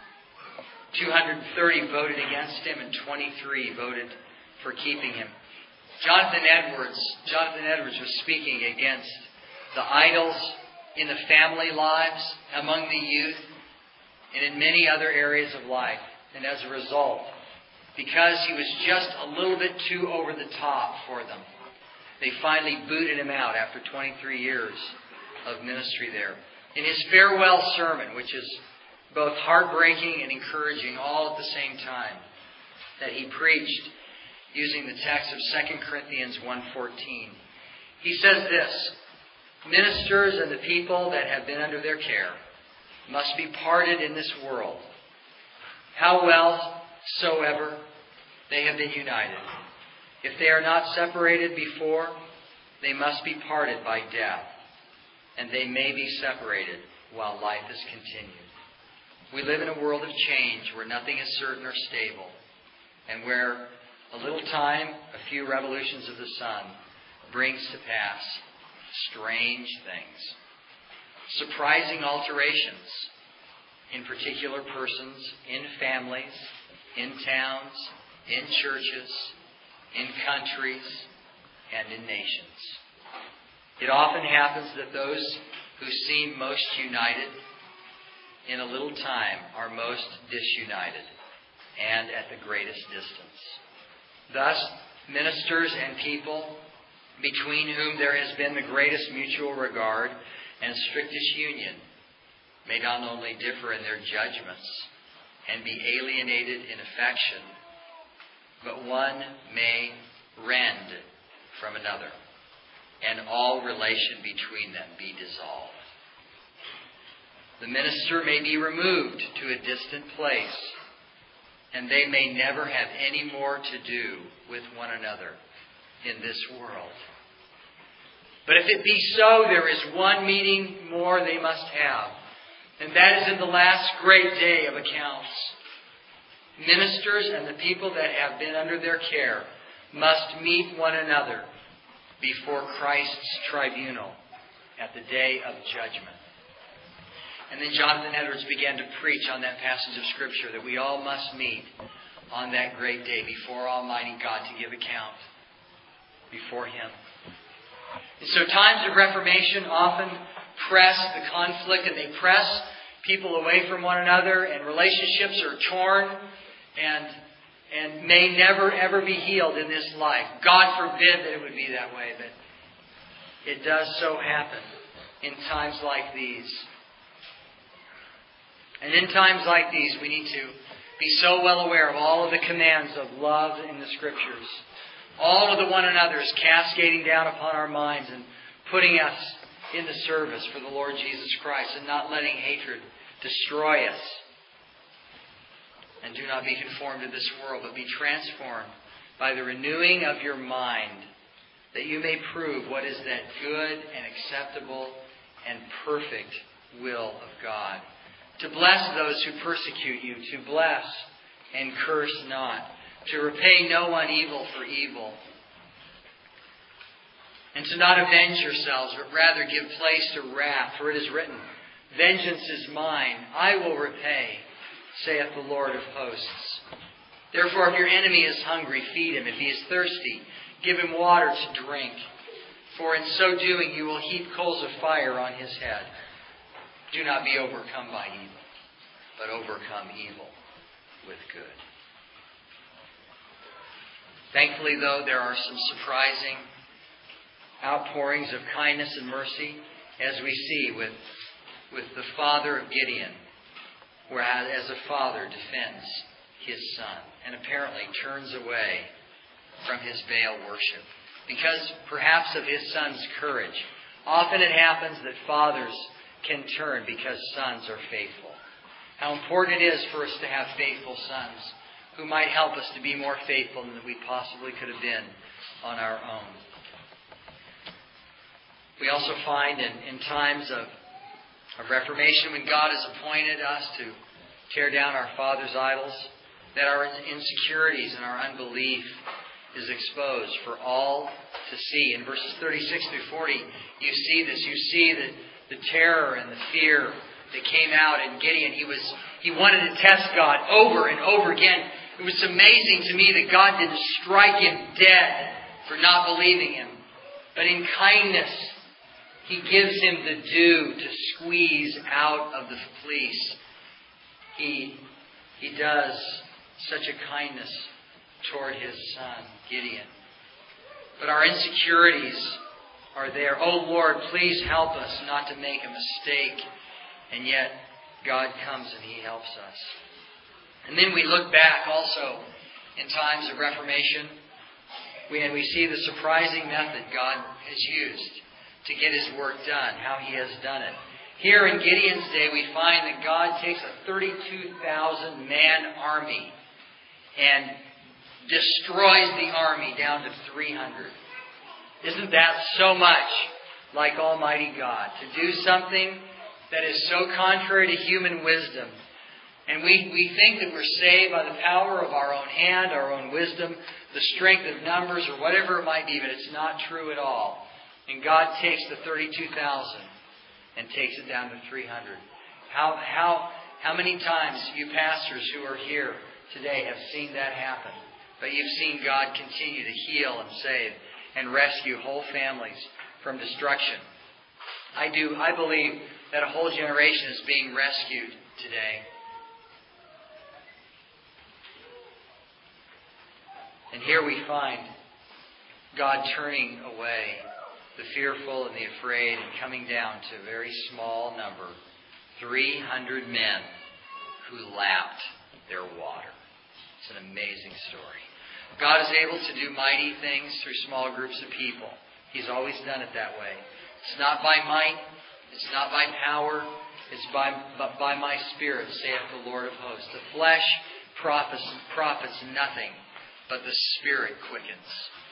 two hundred thirty voted against him and twenty-three voted for keeping him. Jonathan Edwards, Jonathan Edwards was speaking against the idols in the family lives, among the youth, and in many other areas of life. And as a result, because he was just a little bit too over the top for them, they finally booted him out after twenty-three years of ministry there. In his farewell sermon, which is both heartbreaking and encouraging all at the same time, that he preached using the text of Second Corinthians one fourteen, he says this: "Ministers and the people that have been under their care must be parted in this world, how well soever they have been united. If they are not separated before, they must be parted by death. And they may be separated while life is continued." We live in a world of change where nothing is certain or stable, and where a little time, a few revolutions of the sun, brings to pass strange things. Surprising alterations in particular persons, in families, in towns, in churches, in countries, and in nations. It often happens that those who seem most united in a little time are most disunited and at the greatest distance. Thus, ministers and people between whom there has been the greatest mutual regard and strictest union may not only differ in their judgments and be alienated in affection, but one may rend from another, and all relation between them be dissolved. The minister may be removed to a distant place, and they may never have any more to do with one another in this world. But if it be so, there is one meeting more they must have, and that is in the last great day of accounts. Ministers and the people that have been under their care must meet one another before Christ's tribunal at the day of judgment. And then Jonathan Edwards began to preach on that passage of Scripture that we all must meet on that great day before Almighty God to give account before Him. And so times of Reformation often press the conflict, and they press people away from one another, and relationships are torn and and may never ever be healed in this life. God forbid that it would be that way, but it does so happen in times like these. And in times like these, we need to be so well aware of all of the commands of love in the Scriptures. All of the one another's cascading down upon our minds and putting us in the service for the Lord Jesus Christ, and not letting hatred destroy us. And do not be conformed to this world, but be transformed by the renewing of your mind, that you may prove what is that good and acceptable and perfect will of God. To bless those who persecute you, to bless and curse not, to repay no one evil for evil, and to not avenge yourselves, but rather give place to wrath, for it is written, "Vengeance is mine, I will repay, saith the Lord of hosts." Therefore, if your enemy is hungry, feed him. If he is thirsty, give him water to drink. For in so doing, you will heap coals of fire on his head. Do not be overcome by evil, but overcome evil with good. Thankfully, though, there are some surprising outpourings of kindness and mercy, as we see with, with the father of Gideon, whereas as a father defends his son and apparently turns away from his Baal worship because perhaps of his son's courage. Often it happens that fathers can turn because sons are faithful. How important it is for us to have faithful sons who might help us to be more faithful than we possibly could have been on our own. We also find in, in times of, of Reformation, when God has appointed us to tear down our fathers' idols, that our insecurities and our unbelief is exposed for all to see. In verses thirty-six through forty, you see this. You see the, the terror and the fear that came out in Gideon. He was he wanted to test God over and over again. It was amazing to me that God didn't strike him dead for not believing Him. But in kindness, He gives him the dew to squeeze out of the fleece. He, he does such a kindness toward his son, Gideon. But our insecurities are there. Oh Lord, please help us not to make a mistake. And yet, God comes and He helps us. And then we look back also in times of Reformation, we, and we see the surprising method God has used to get His work done, how He has done it. Here in Gideon's day, we find that God takes a thirty-two thousand man army and destroys the army down to three hundred. Isn't that so much like Almighty God? To do something that is so contrary to human wisdom. And we, we think that we're saved by the power of our own hand, our own wisdom, the strength of numbers, or whatever it might be, but it's not true at all. And God takes the thirty-two thousand and takes it down to three hundred. How, how, how many times you pastors who are here today have seen that happen? but you've seen God continue to heal and save and rescue whole families from destruction. I do. I believe that a whole generation is being rescued today. And here we find God turning away the fearful and the afraid and coming down to a very small number, three hundred men who lapped their water. It's an amazing story. God is able to do mighty things through small groups of people. He's always done it that way. It's not by might. It's not by power. It's by, but by my Spirit, saith the Lord of hosts. The flesh profits, profits nothing, but the Spirit quickens.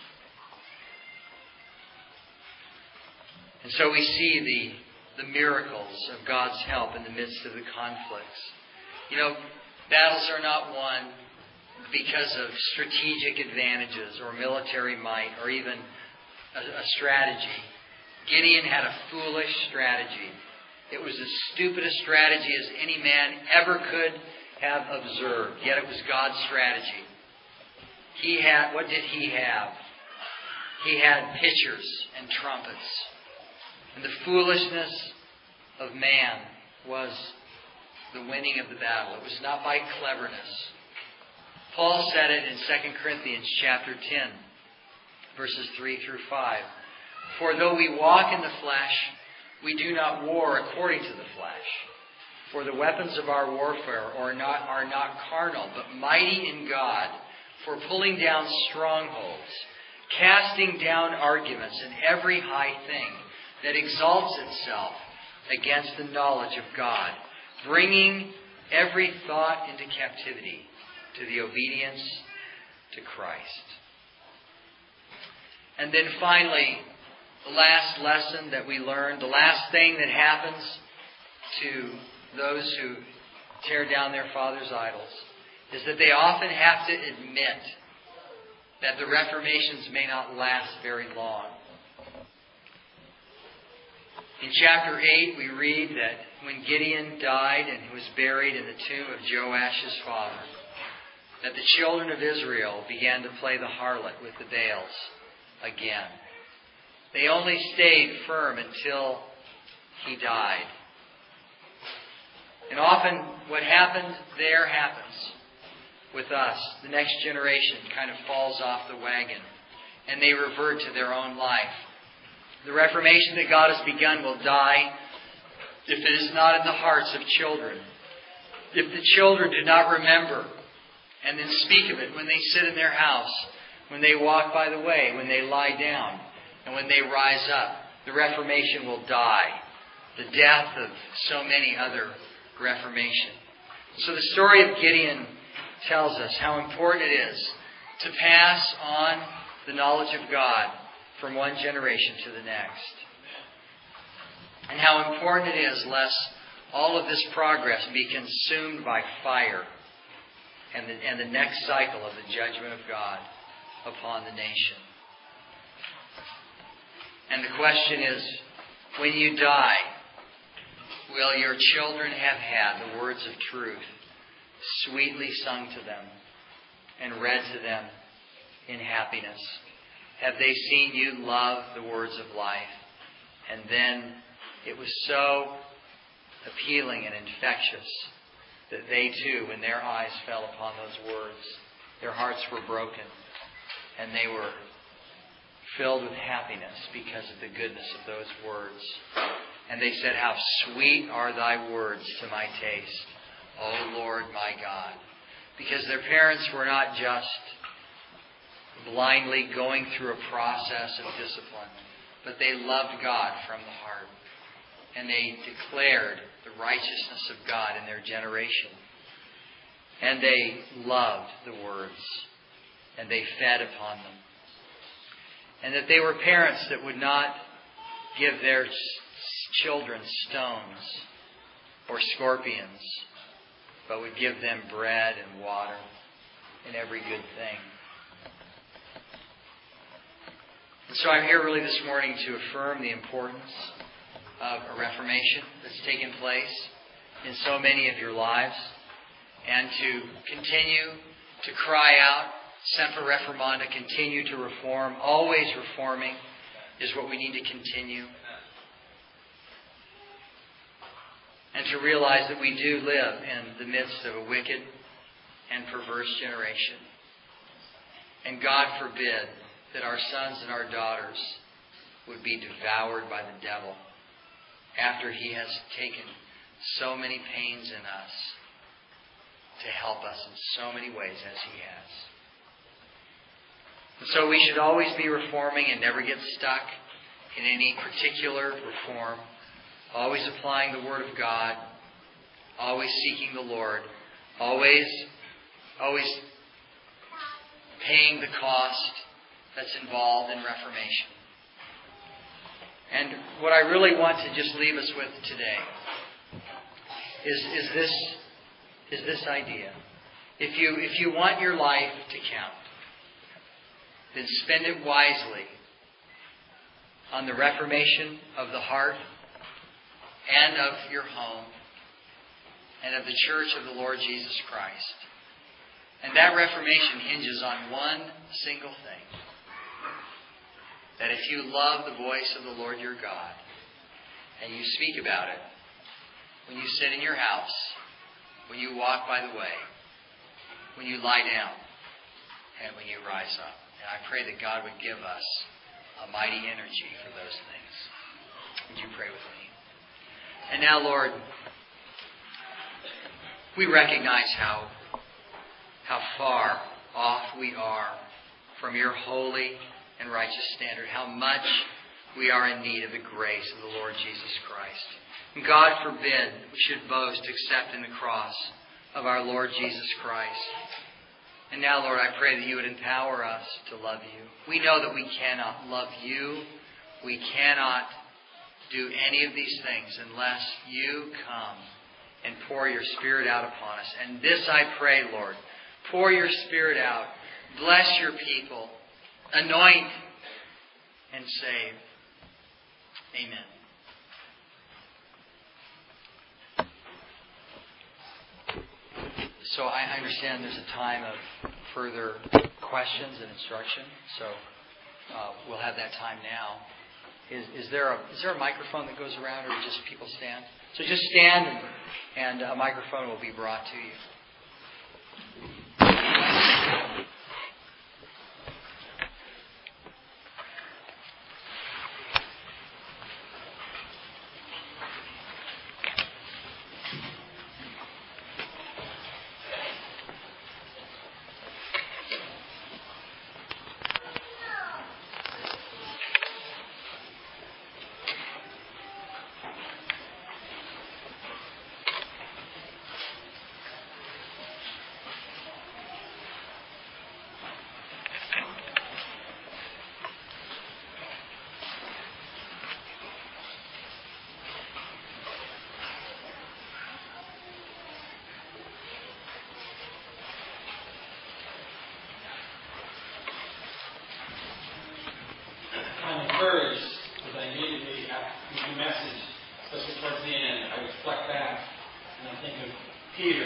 And so we see the, the miracles of God's help in the midst of the conflicts. You know, battles are not won because of strategic advantages or military might or even a, a strategy. Gideon had a foolish strategy. It was as stupid a strategy as any man ever could have observed. Yet it was God's strategy. He had, what did he have? He had pitchers and trumpets. And the foolishness of man was the winning of the battle. It was not by cleverness. Paul said it in Second Corinthians chapter ten, verses three through five. For though we walk in the flesh, we do not war according to the flesh. For the weapons of our warfare are not, are not carnal, but mighty in God, for pulling down strongholds, casting down arguments and every high thing that exalts itself against the knowledge of God, bringing every thought into captivity to the obedience to Christ. And then finally, the last lesson that we learned, the last thing that happens to those who tear down their father's idols, is that they often have to admit that the reformations may not last very long. In chapter eight, we read that when Gideon died and he was buried in the tomb of Joash's father, that the children of Israel began to play the harlot with the Baals again. They only stayed firm until he died. And often what happened there happens with us. The next generation kind of falls off the wagon and they revert to their own life. The Reformation that God has begun will die if it is not in the hearts of children. If the children do not remember and then speak of it when they sit in their house, when they walk by the way, when they lie down, and when they rise up, the Reformation will die. The death of so many other Reformation. So the story of Gideon tells us how important it is to pass on the knowledge of God from one generation to the next. And how important it is lest all of this progress be consumed by fire and the, and the next cycle of the judgment of God upon the nation. And the question is, when you die, will your children have had the words of truth sweetly sung to them and read to them in happiness? Have they seen you love the words of life? And then it was so appealing and infectious that they too, when their eyes fell upon those words, their hearts were broken and they were filled with happiness because of the goodness of those words. And they said, how sweet are thy words to my taste, O Lord my God. Because their parents were not just blindly going through a process of discipline, but they loved God from the heart. And they declared the righteousness of God in their generation. And they loved the words. And they fed upon them. And that they were parents that would not give their children stones or scorpions, but would give them bread and water and every good thing. And so I'm here really this morning to affirm the importance of a reformation that's taken place in so many of your lives, and to continue to cry out Semper Reformanda, continue to reform, always reforming is what we need to continue. And to realize that we do live in the midst of a wicked and perverse generation. And God forbid that our sons and our daughters would be devoured by the devil after he has taken so many pains in us to help us in so many ways as he has. And so we should always be reforming and never get stuck in any particular reform. Always applying the Word of God. Always seeking the Lord. Always, always paying the cost that's involved in reformation. And what I really want to just leave us with today is, is this is this idea. If you if you want your life to count, then spend it wisely on the reformation of the heart and of your home and of the church of the Lord Jesus Christ. And that reformation hinges on one single thing. That if you love the voice of the Lord your God and you speak about it, when you sit in your house, when you walk by the way, when you lie down, and when you rise up. And I pray that God would give us a mighty energy for those things. Would you pray with me? And now, Lord, we recognize how, how far off we are from your holy and righteous standard, how much we are in need of the grace of the Lord Jesus Christ. And God forbid we should boast except in the cross of our Lord Jesus Christ. And now, Lord, I pray that you would empower us to love you. We know that we cannot love you. We cannot do any of these things unless you come and pour your Spirit out upon us. And this I pray, Lord. Pour your Spirit out. Bless your people. Anoint and save. Amen. So I understand there's a time of further questions and instruction. So uh, we'll have that time now. Is, is there a is there a microphone that goes around, or just people stand? So just stand, and, and a microphone will be brought to you.
Encouraged as I immediately after the message, especially towards the end, I reflect back and I think of Peter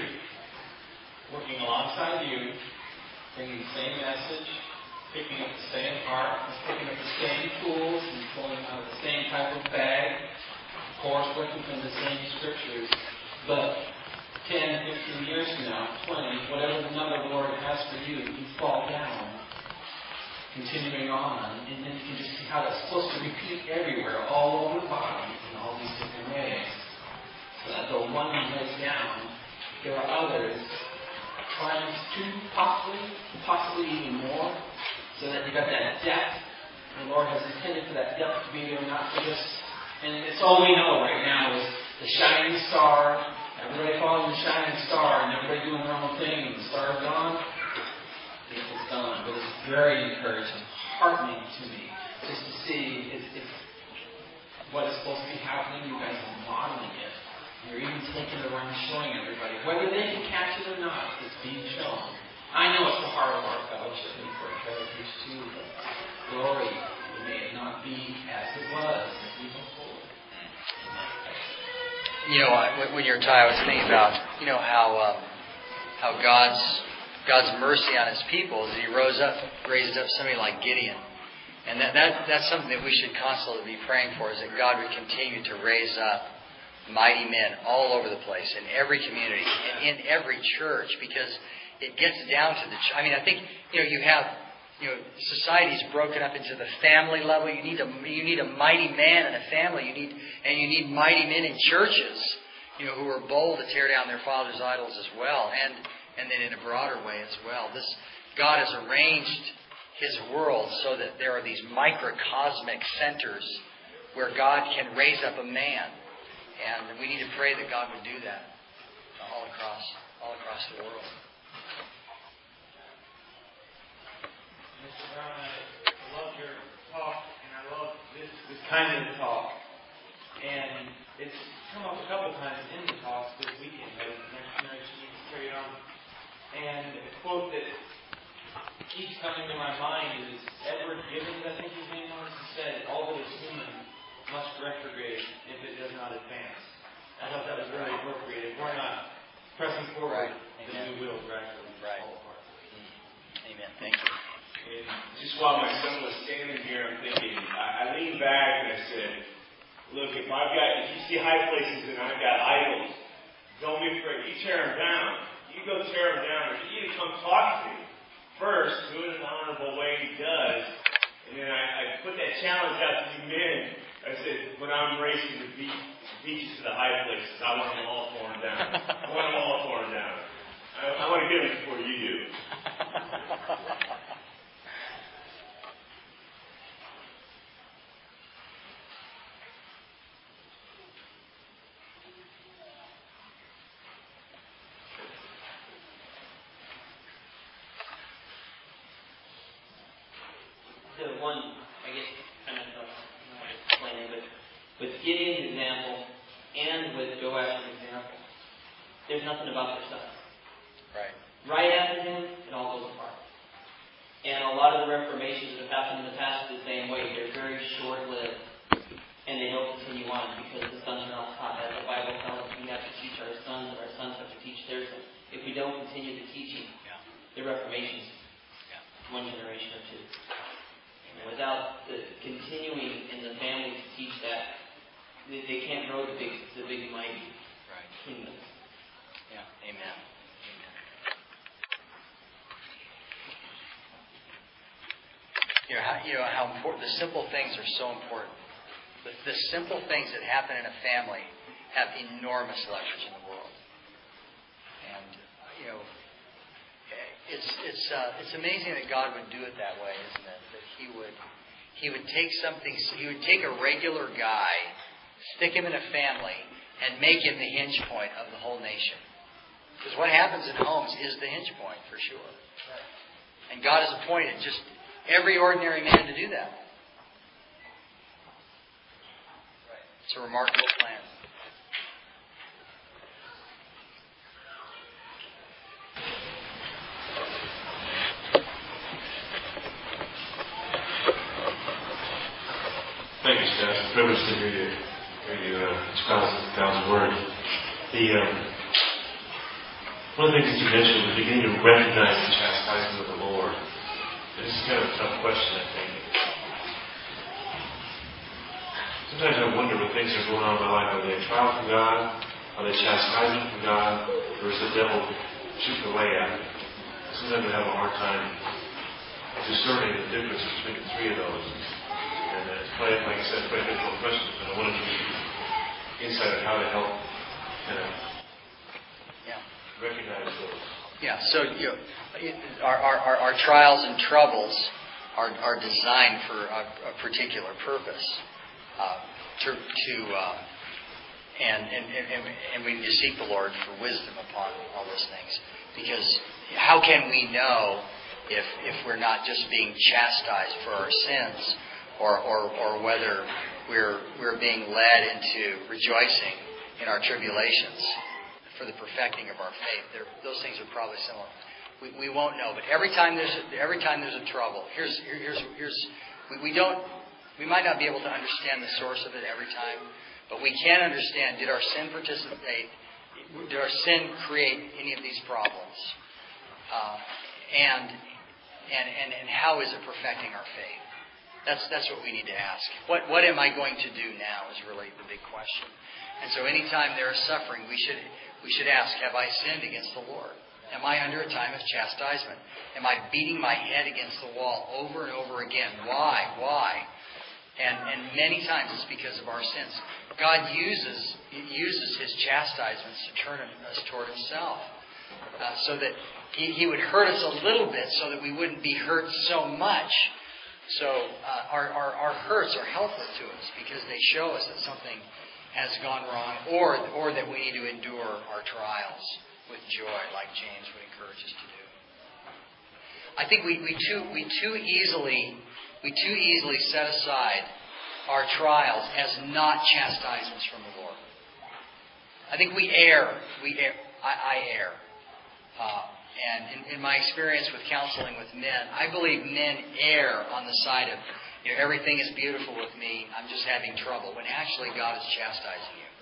working alongside you, bringing the same message, picking up the same part, picking up the same tools, and pulling out of the same type of bag, of course, working from the same scriptures. But ten, fifteen years from now, twenty, whatever the number the Lord has for you, you fall down. Continuing on, and then you can just see how that's supposed to repeat everywhere, all over the body, in all these different ways. So that though one goes down, there are others, times two, possibly, possibly even more, so that you got that depth. The Lord has intended for that depth to be there, not for just, and it's all we know right now is the shining star, everybody following the shining star, and everybody doing their own thing, and the star is gone. It's done, but it's very encouraging, heartening to me just to see if, if what is supposed to be happening, you guys are modeling it. You're even taking it around showing everybody. Whether they can catch it or not, it's being shown. I know it's the heart of our fellowship and for heritage too, but glory, may it not be as it was as we go forward.
You know, when you were talking, I was thinking about, you know, how um, how God's God's mercy on His people is that He rose up, raised up somebody like Gideon. And that, that that's something that we should constantly be praying for, is that God would continue to raise up mighty men all over the place, in every community, in, in every church, because it gets down to the... I mean, I think, you know, you have... You know, society's broken up into the family level. You need a you need a mighty man in a family. You need and you need mighty men in churches, you know, who are bold to tear down their father's idols as well, and and then in a broader way as well. This God has arranged His world so that there are these microcosmic centers where God can raise up a man, and we need to pray that God would do that all across all across the world.
Mister Brown, I love your talk, and I love this, this kind of talk. And it's come up a couple times in the talks this weekend that the next generation needs to carry on. And a quote that keeps coming to my mind is Edward Gibbons, I think his name was, who said, "All that is human must retrograde if it does not advance." I thought that was really appropriate. If we're not pressing forward,
right.
then we will gradually
right.
fall apart.
Amen. Thank you.
And just while my son was standing here, I'm thinking, I, I leaned back and I said, look, if I've got, if you see high places and I've got idols, don't be afraid. You tear them down. You go tear them down. Or you need to come talk to me. First, do it in an honorable way. He does. And then I, I put that challenge out to you men. I said, when I'm racing the beach, beaches to the high places, I want them all torn down. I want them all torn down. I, I want to get them before you do.
The one, I guess, kind of, I don't know how to explain it, but with Gideon's example and with Joash's example, there's nothing about their sons.
Right.
Right after him, it all goes apart. And a lot of the reformations that have happened in the past are the same way. They're very short-lived, and they don't continue on because the sons are not taught. As the Bible tells us, we have to teach our sons, and our sons have to teach their sons. If we don't continue the teaching,
Yeah.
the reformations,
Yeah.
one generation or two. Without the continuing in the family to teach that, they, they can't grow the big, the big mighty
Right.
kingdoms.
Yeah. Amen. Amen. You know how you know how important the simple things are so important. The, the simple things that happen in a family have enormous leverage in the world, and you know. It's it's uh, it's amazing that God would do it that way, isn't it? That He would He would take something, He would take a regular guy, stick him in a family, and make him the hinge point of the whole nation. Because what happens in homes is the hinge point for sure. And God has appointed just every ordinary man to do that. It's a remarkable plan.
Thank you, Scott. It's a privilege to hear you, hear you uh, expound God's Word. The, um, one of the things that you mentioned was beginning to recognize the chastisement of the Lord. This is kind of a tough question, I think. Sometimes I wonder when things are going on in my life, are they a trial from God? Are they chastisement from God? Or is the devil shooting away at me? Sometimes I have a hard time discerning the difference between the three of those. And uh, it's quite, like I said, quite a difficult question, but I wanted to give you insight on how to help kind of
Yeah.
recognize those.
Yeah. So you know, our, our, our, our trials and troubles are, are designed for a, a particular purpose. Uh, to to uh, and, and, and and we need to seek the Lord for wisdom upon all those things, because how can we know if if we're not just being chastised for our sins, or or, or whether we're we're being led into rejoicing in our tribulations for the perfecting of our faith? They're, those things are probably similar. We, we won't know, but every time there's a, every time there's a trouble, here's here, here's here's we, we don't. We might not be able to understand the source of it every time, but we can understand, did our sin participate, did our sin create any of these problems? Uh, and, and and and how is it perfecting our faith? That's that's what we need to ask. What what am I going to do now is really the big question. And so anytime there is suffering, we should we should ask, have I sinned against the Lord? Am I under a time of chastisement? Am I beating my head against the wall over and over again? Why? Why? And and many times it's because of our sins. God uses uses His chastisements to turn us toward Himself, uh, so that he, he would hurt us a little bit, so that we wouldn't be hurt so much. So uh, our, our our hurts are helpful to us because they show us that something has gone wrong, or or that we need to endure our trials with joy, like James would encourage us to do. I think we, we too we too easily we too easily set aside our trials as not chastisements from the Lord. I think we err. We err. I, I err. Uh, and in, in my experience with counseling with men, I believe men err on the side of, you know, everything is beautiful with me, I'm just having trouble, when actually God is chastising you.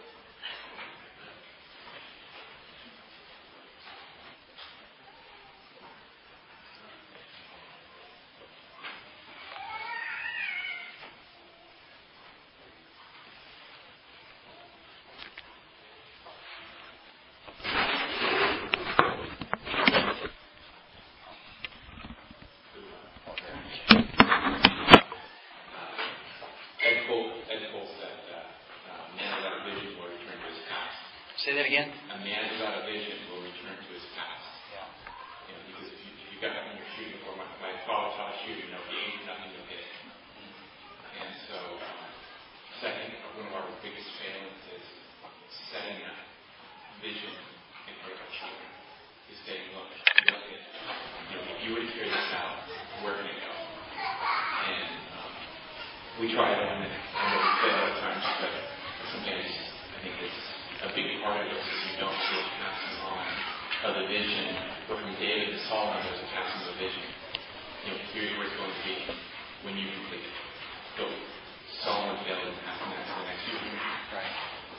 Say that again?
A man without a vision will return to his past.
Yeah.
You know, because if you, if you've got nothing you're shooting for, my, my father taught us shooting, you know, aim nothing to hit. Mm-hmm. And so, um, so I think one of our biggest failings is setting a vision in front of our children. Is saying, look, look at, you know, if you were to figure this out, we're going to go. And um, we try it on, and I know we fail at times, but sometimes I think it's a big part of it is you don't see a passing on of the vision. But from David to Solomon, there's a passing of the vision. You know, here's where it's going to be when you complete it. So Solomon failed and passing that to the next year.
Right.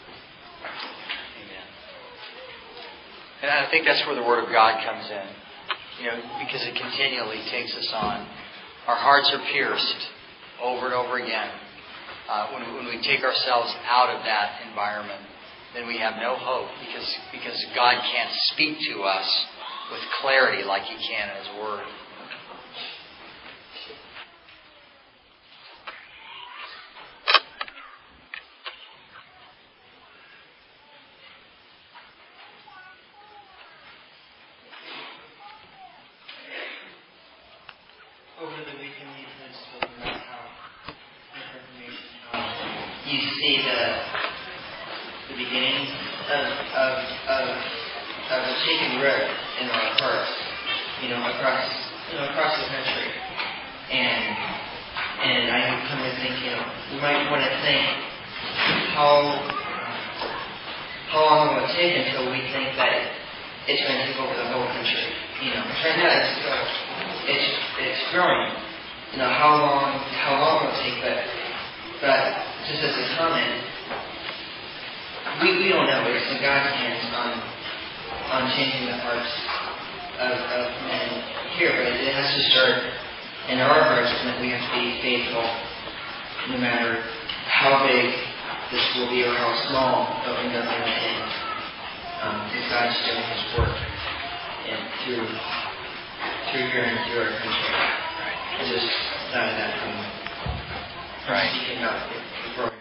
Amen. And I think that's where the Word of God comes in. You know, because it continually takes us on. Our hearts are pierced over and over again. Uh, when, when we take ourselves out of that environment, then we have no hope because because God can't speak to us with clarity like He can in His Word.
Over the weekend, you had spoken about how information. You see the the beginning of of of, of a taking root in our hearts, you know, across you know across the country, and and I come to think, you know, we might want to think how how long it will take until we think that it's going to take over the whole country. You know, right now it's it's it's growing. You know, how long how long it will take, but but just as a comment. We, we don't know. It's in God's hands on on changing the hearts of, of men here, but it has to start in our hearts, and that we have to be faithful, no matter how big this will be or how small it'll end up in the end. Um, because God's doing His work and through through here and through our country. Right. Just none of that from
right.
Speaking up the growing.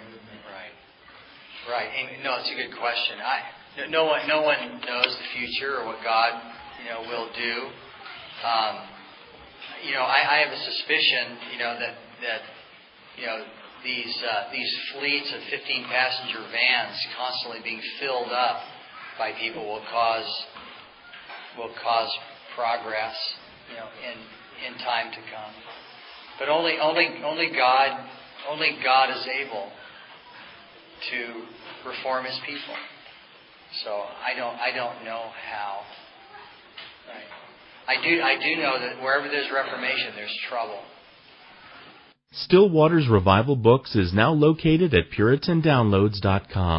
Right. No, it's a good question. I no one no one knows the future or what God you know will do. Um, you know, I, I have a suspicion you know that that you know these uh, these fleets of fifteen passenger vans constantly being filled up by people will cause will cause progress you know in in time to come. But only only only God only God is able to reform His people. So I don't I don't know how. Right. I do I do know that wherever there's reformation, there's trouble.
Still Waters Revival Books is now located at Puritan Downloads dot com.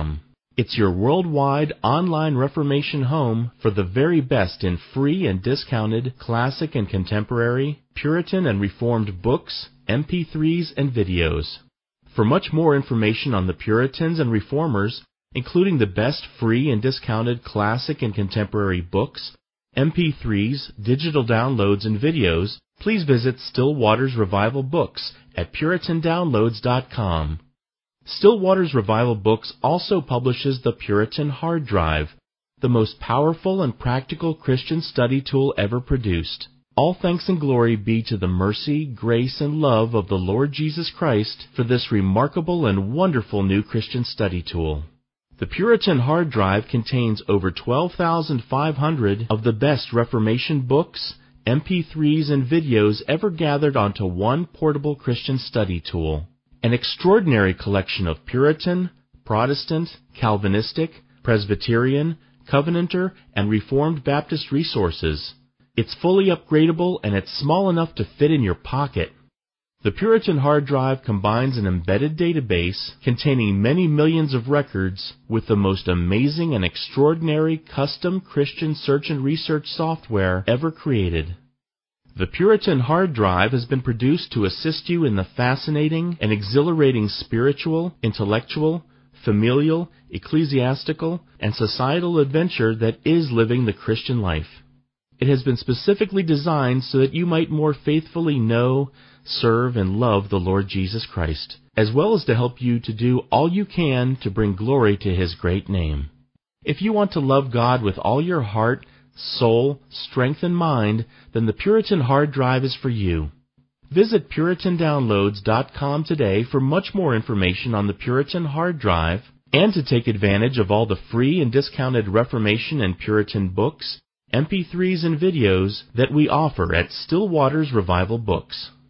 It's your worldwide online Reformation home for the very best in free and discounted classic and contemporary, Puritan and Reformed books, M P threes, and videos. For much more information on the Puritans and Reformers, including the best free and discounted classic and contemporary books, M P threes, digital downloads, and videos, please visit Still Waters Revival Books at Puritan Downloads dot com. Still Waters Revival Books also publishes the Puritan Hard Drive, the most powerful and practical Christian study tool ever produced. All thanks and glory be to the mercy, grace, and love of the Lord Jesus Christ for this remarkable and wonderful new Christian study tool. The Puritan Hard Drive contains over twelve thousand five hundred of the best Reformation books, M P threes, and videos ever gathered onto one portable Christian study tool. An extraordinary collection of Puritan, Protestant, Calvinistic, Presbyterian, Covenanter, and Reformed Baptist resources. It's fully upgradable and it's small enough to fit in your pocket. The Puritan Hard Drive combines an embedded database containing many millions of records with the most amazing and extraordinary custom Christian search and research software ever created. The Puritan Hard Drive has been produced to assist you in the fascinating and exhilarating spiritual, intellectual, familial, ecclesiastical, and societal adventure that is living the Christian life. It has been specifically designed so that you might more faithfully know, serve, and love the Lord Jesus Christ, as well as to help you to do all you can to bring glory to His great name. If you want to love God with all your heart, soul, strength, and mind, then the Puritan Hard Drive is for you. Visit Puritan Downloads dot com today for much more information on the Puritan Hard Drive and to take advantage of all the free and discounted Reformation and Puritan books, M P threes, and videos that we offer at Still Waters Revival Books.